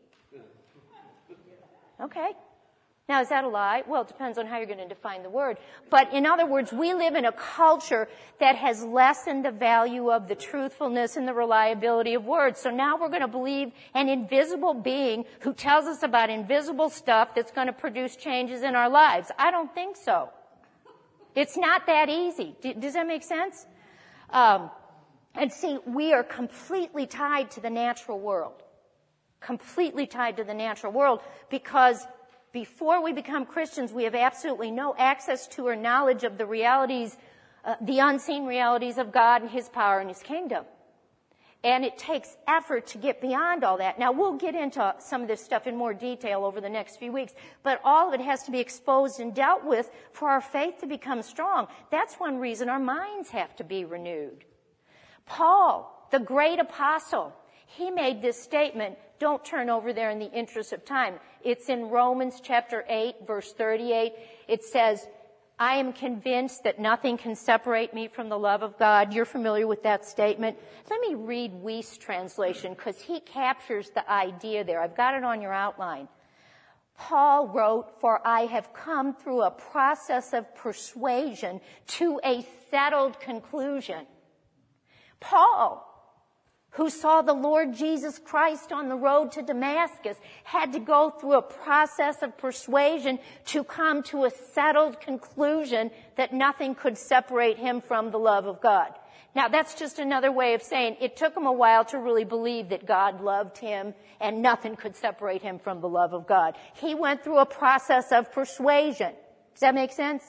Okay. Now, is that a lie? Well, it depends on how you're going to define the word. But in other words, we live in a culture that has lessened the value of the truthfulness and the reliability of words. So now we're going to believe an invisible being who tells us about invisible stuff that's going to produce changes in our lives. I don't think so. It's not that easy. Does that make sense? And see, we are completely tied to the natural world. Completely tied to the natural world because before we become Christians, we have absolutely no access to or knowledge of the realities, the unseen realities of God and His power and His kingdom. And it takes effort to get beyond all that. Now, we'll get into some of this stuff in more detail over the next few weeks, but all of it has to be exposed and dealt with for our faith to become strong. That's one reason our minds have to be renewed. Paul, the great apostle, he made this statement. Don't turn over there in the interest of time. It's in Romans chapter 8, verse 38. It says, I am convinced that nothing can separate me from the love of God. You're familiar with that statement. Let me read Wuest's translation because he captures the idea there. I've got it on your outline. Paul wrote, for I have come through a process of persuasion to a settled conclusion. Paul, who saw the Lord Jesus Christ on the road to Damascus, had to go through a process of persuasion to come to a settled conclusion that nothing could separate him from the love of God. Now, that's just another way of saying it took him a while to really believe that God loved him and nothing could separate him from the love of God. He went through a process of persuasion. Does that make sense?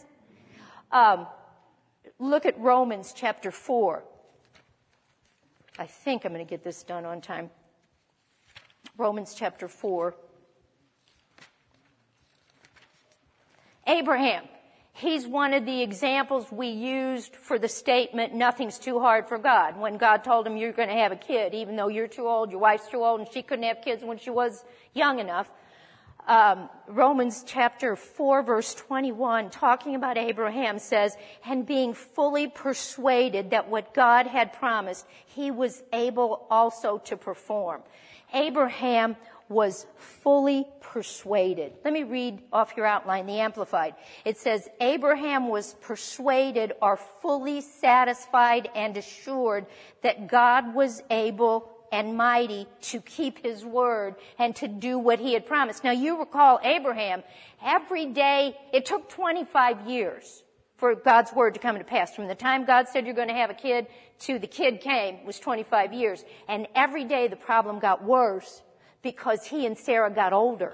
Look at Romans chapter 4. I think I'm going to get this done on time. Romans chapter 4. Abraham. He's one of the examples we used for the statement, nothing's too hard for God. When God told him you're going to have a kid, even though you're too old, your wife's too old, and she couldn't have kids when she was young enough. Romans chapter 4 verse 21, talking about Abraham, says, and being fully persuaded that what God had promised, he was able also to perform. Abraham was fully persuaded. Let me read off your outline, the Amplified. It says, Abraham was persuaded or fully satisfied and assured that God was able and mighty to keep his word and to do what he had promised. Now, you recall Abraham, every day, it took 25 years for God's word to come to pass. From the time God said you're going to have a kid to the kid came was 25 years. And every day the problem got worse because he and Sarah got older.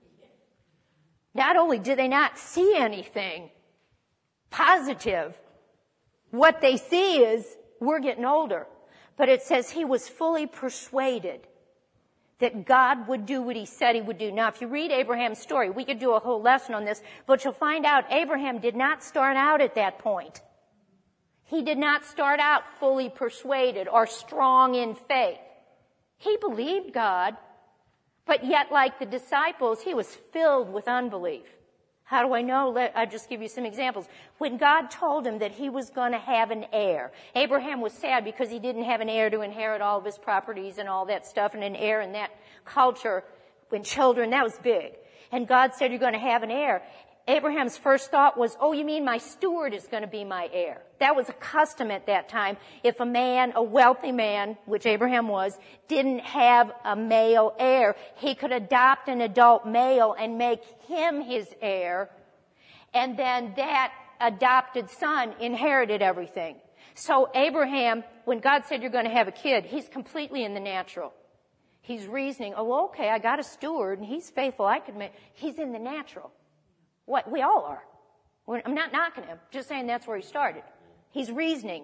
Not only did they not see anything positive, what they see is we're getting older. But it says he was fully persuaded that God would do what he said he would do. Now, if you read Abraham's story, we could do a whole lesson on this, but you'll find out Abraham did not start out at that point. He did not start out fully persuaded or strong in faith. He believed God, but yet, like the disciples, he was filled with unbelief. How do I know? I'll just give you some examples. When God told him that he was going to have an heir, Abraham was sad because he didn't have an heir to inherit all of his properties and all that stuff, and an heir in that culture, when children, that was big. And God said, you're going to have an heir. Abraham's first thought was, oh, you mean my steward is going to be my heir. That was a custom at that time. If a man, a wealthy man, which Abraham was, didn't have a male heir, he could adopt an adult male and make him his heir, and then that adopted son inherited everything. So Abraham, when God said you're going to have a kid, he's completely in the natural. He's reasoning, oh, okay, I got a steward, and he's faithful, he's in the natural. What? We all are. I'm not knocking him. Just saying that's where he started. He's reasoning.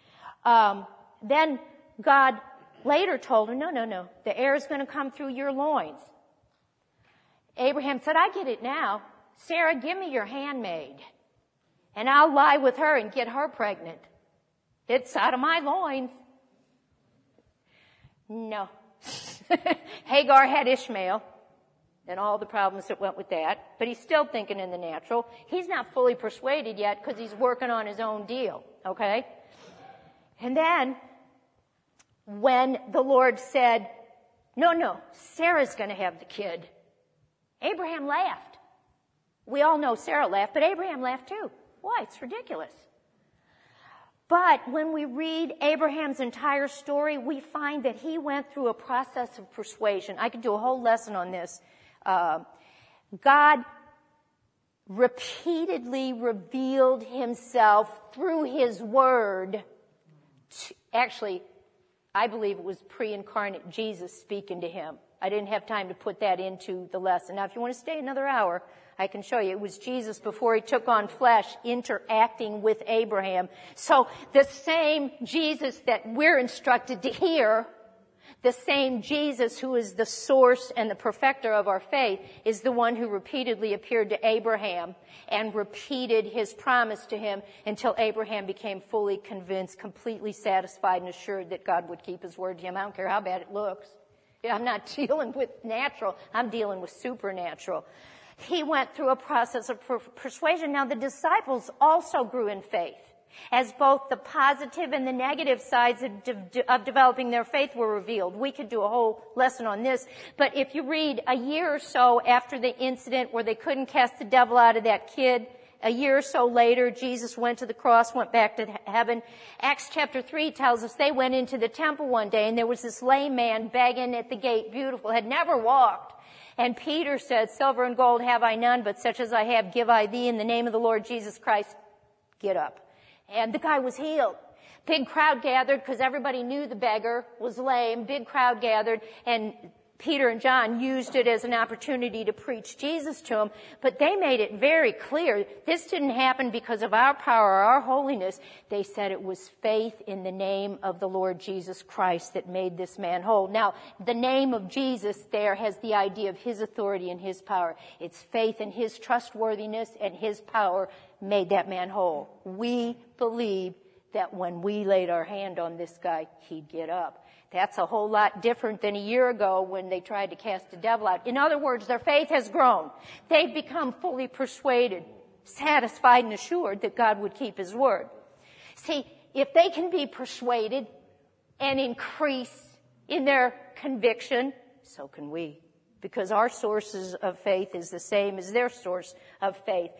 Then God later told him, no. The heir is going to come through your loins. Abraham said, I get it now. Sarah, give me your handmaid. And I'll lie with her and get her pregnant. It's out of my loins. No. Hagar had Ishmael and all the problems that went with that, but he's still thinking in the natural. He's not fully persuaded yet because he's working on his own deal, okay? And then, when the Lord said, no, Sarah's going to have the kid, Abraham laughed. We all know Sarah laughed, but Abraham laughed too. Why? It's ridiculous. But when we read Abraham's entire story, we find that he went through a process of persuasion. I could do a whole lesson on this. God repeatedly revealed himself through his word. Actually, I believe it was pre-incarnate Jesus speaking to him. I didn't have time to put that into the lesson. Now, if you want to stay another hour, I can show you. It was Jesus before he took on flesh interacting with Abraham. So the same Jesus that we're instructed to hear, the same Jesus who is the source and the perfecter of our faith, is the one who repeatedly appeared to Abraham and repeated his promise to him until Abraham became fully convinced, completely satisfied, and assured that God would keep his word to him. I don't care how bad it looks. I'm not dealing with natural. I'm dealing with supernatural. He went through a process of persuasion. Now, the disciples also grew in faith, as both the positive and the negative sides of developing their faith were revealed. We could do a whole lesson on this, but if you read a year or so after the incident where they couldn't cast the devil out of that kid, a year or so later, Jesus went to the cross, went back to heaven. Acts chapter 3 tells us they went into the temple one day, and there was this lame man begging at the gate, beautiful, had never walked. And Peter said, silver and gold have I none, but such as I have give I thee in the name of the Lord Jesus Christ. Get up. And the guy was healed. Big crowd gathered because everybody knew the beggar was lame. Big crowd gathered, and Peter and John used it as an opportunity to preach Jesus to him, but they made it very clear this didn't happen because of our power or our holiness. They said it was faith in the name of the Lord Jesus Christ that made this man whole. Now, the name of Jesus there has the idea of his authority and his power. It's faith in his trustworthiness and his power made that man whole. We believe that when we laid our hand on this guy, he'd get up. That's a whole lot different than a year ago when they tried to cast the devil out. In other words, their faith has grown. They've become fully persuaded, satisfied, and assured that God would keep his word. See, if they can be persuaded and increase in their conviction, so can we, because our sources of faith is the same as their source of faith.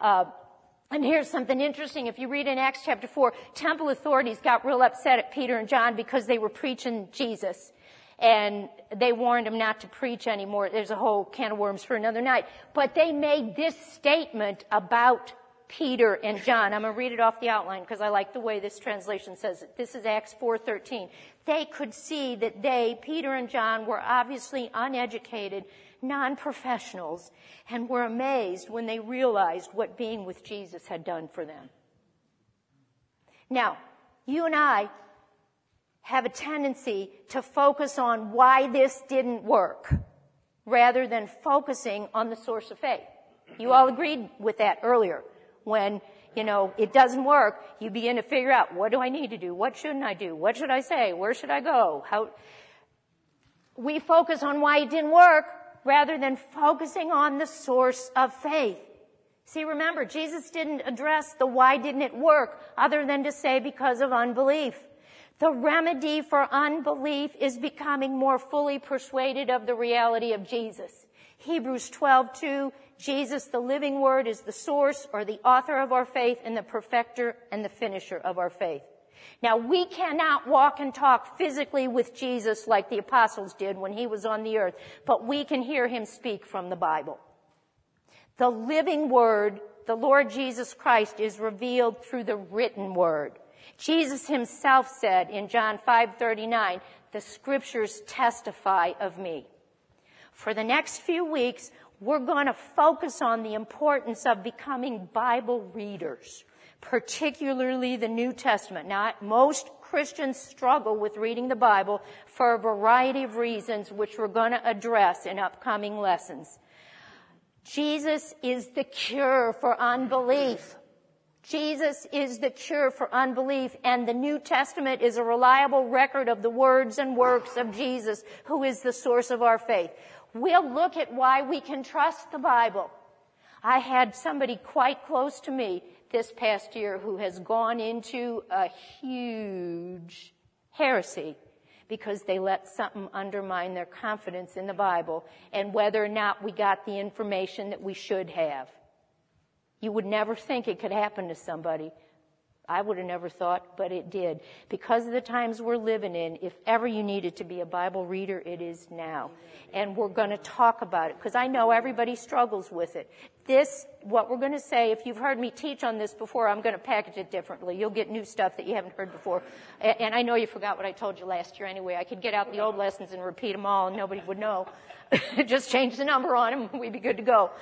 And here's something interesting. If you read in Acts chapter 4, temple authorities got real upset at Peter and John because they were preaching Jesus. And they warned them not to preach anymore. There's a whole can of worms for another night. But they made this statement about Peter and John. I'm going to read it off the outline because I like the way this translation says it. This is Acts 4:13. They could see that they, Peter and John, were obviously uneducated, non-professionals, and were amazed when they realized what being with Jesus had done for them. Now, you and I have a tendency to focus on why this didn't work rather than focusing on the source of faith. You all agreed with that earlier. When, it doesn't work, you begin to figure out, what do I need to do? What shouldn't I do? What should I say? Where should I go? We focus on why it didn't work rather than focusing on the source of faith. See, remember, Jesus didn't address the why didn't it work other than to say because of unbelief. The remedy for unbelief is becoming more fully persuaded of the reality of Jesus. Hebrews 12:2, Jesus, the living word, is the source or the author of our faith and the perfecter and the finisher of our faith. Now, we cannot walk and talk physically with Jesus like the apostles did when he was on the earth, but we can hear him speak from the Bible. The living word, the Lord Jesus Christ, is revealed through the written word. Jesus himself said in John 5:39, the scriptures testify of me. For the next few weeks, we're going to focus on the importance of becoming Bible readers, particularly the New Testament. Now, most Christians struggle with reading the Bible for a variety of reasons, which we're going to address in upcoming lessons. Jesus is the cure for unbelief. Jesus is the cure for unbelief, and the New Testament is a reliable record of the words and works of Jesus, who is the source of our faith. We'll look at why we can trust the Bible. I had somebody quite close to me this past year who has gone into a huge heresy because they let something undermine their confidence in the Bible and whether or not we got the information that we should have. You would never think it could happen to somebody. I would have never thought, but it did. Because of the times we're living in, if ever you needed to be a Bible reader, it is now. And we're going to talk about it, because I know everybody struggles with it. What we're going to say, if you've heard me teach on this before, I'm going to package it differently. You'll get new stuff that you haven't heard before. And I know you forgot what I told you last year anyway. I could get out the old lessons and repeat them all, and nobody would know. Just change the number on them, and we'd be good to go.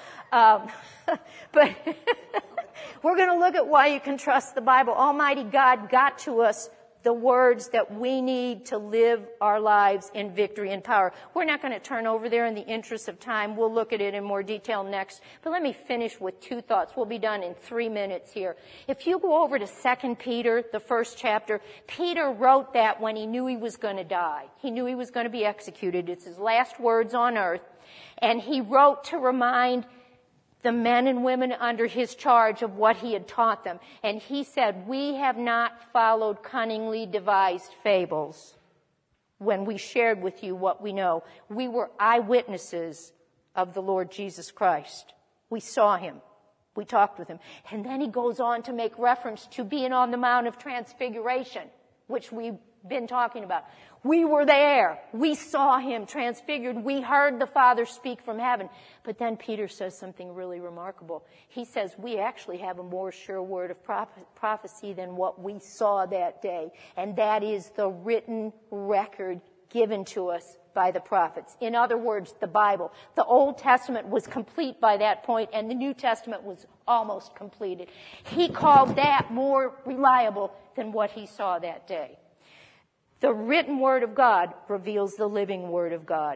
But we're going to look at why you can trust the Bible. Almighty God got to us the words that we need to live our lives in victory and power. We're not going to turn over there in the interest of time. We'll look at it in more detail next. But let me finish with 2 thoughts. We'll be done in 3 minutes here. If you go over to 2 Peter, the 1st chapter, Peter wrote that when he knew he was going to die. He knew he was going to be executed. It's his last words on earth. And he wrote to remind the men and women under his charge of what he had taught them. And he said, we have not followed cunningly devised fables when we shared with you what we know. We were eyewitnesses of the Lord Jesus Christ. We saw him. We talked with him. And then he goes on to make reference to being on the Mount of Transfiguration, which we've been talking about. We were there. We saw him transfigured. We heard the Father speak from heaven. But then Peter says something really remarkable. He says, we actually have a more sure word of prophecy than what we saw that day. And that is the written record given to us by the prophets. In other words, the Bible. The Old Testament was complete by that point, and the New Testament was almost completed. He called that more reliable than what he saw that day. The written Word of God reveals the living Word of God.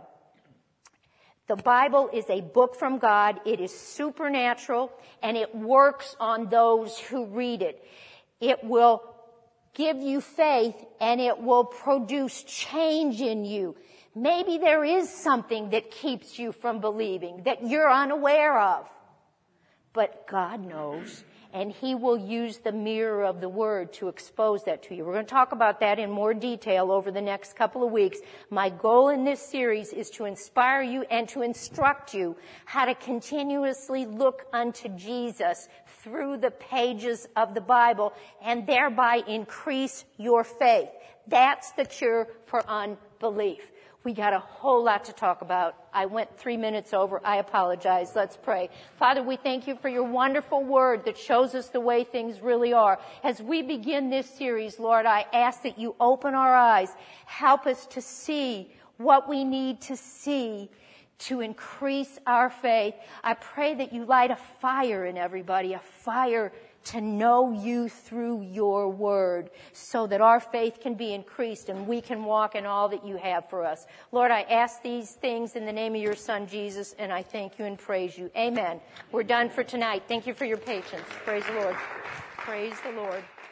The Bible is a book from God. It is supernatural, and it works on those who read it. It will give you faith, and it will produce change in you. Maybe there is something that keeps you from believing, that you're unaware of. But God knows. And he will use the mirror of the Word to expose that to you. We're going to talk about that in more detail over the next couple of weeks. My goal in this series is to inspire you and to instruct you how to continuously look unto Jesus through the pages of the Bible and thereby increase your faith. That's the cure for unbelief. We got a whole lot to talk about. I went 3 minutes over. I apologize. Let's pray. Father, we thank you for your wonderful word that shows us the way things really are. As we begin this series, Lord, I ask that you open our eyes. Help us to see what we need to see to increase our faith. I pray that you light a fire in everybody, a fire to know you through your word so that our faith can be increased and we can walk in all that you have for us. Lord, I ask these things in the name of your Son, Jesus, and I thank you and praise you. Amen. We're done for tonight. Thank you for your patience. Praise the Lord. Praise the Lord.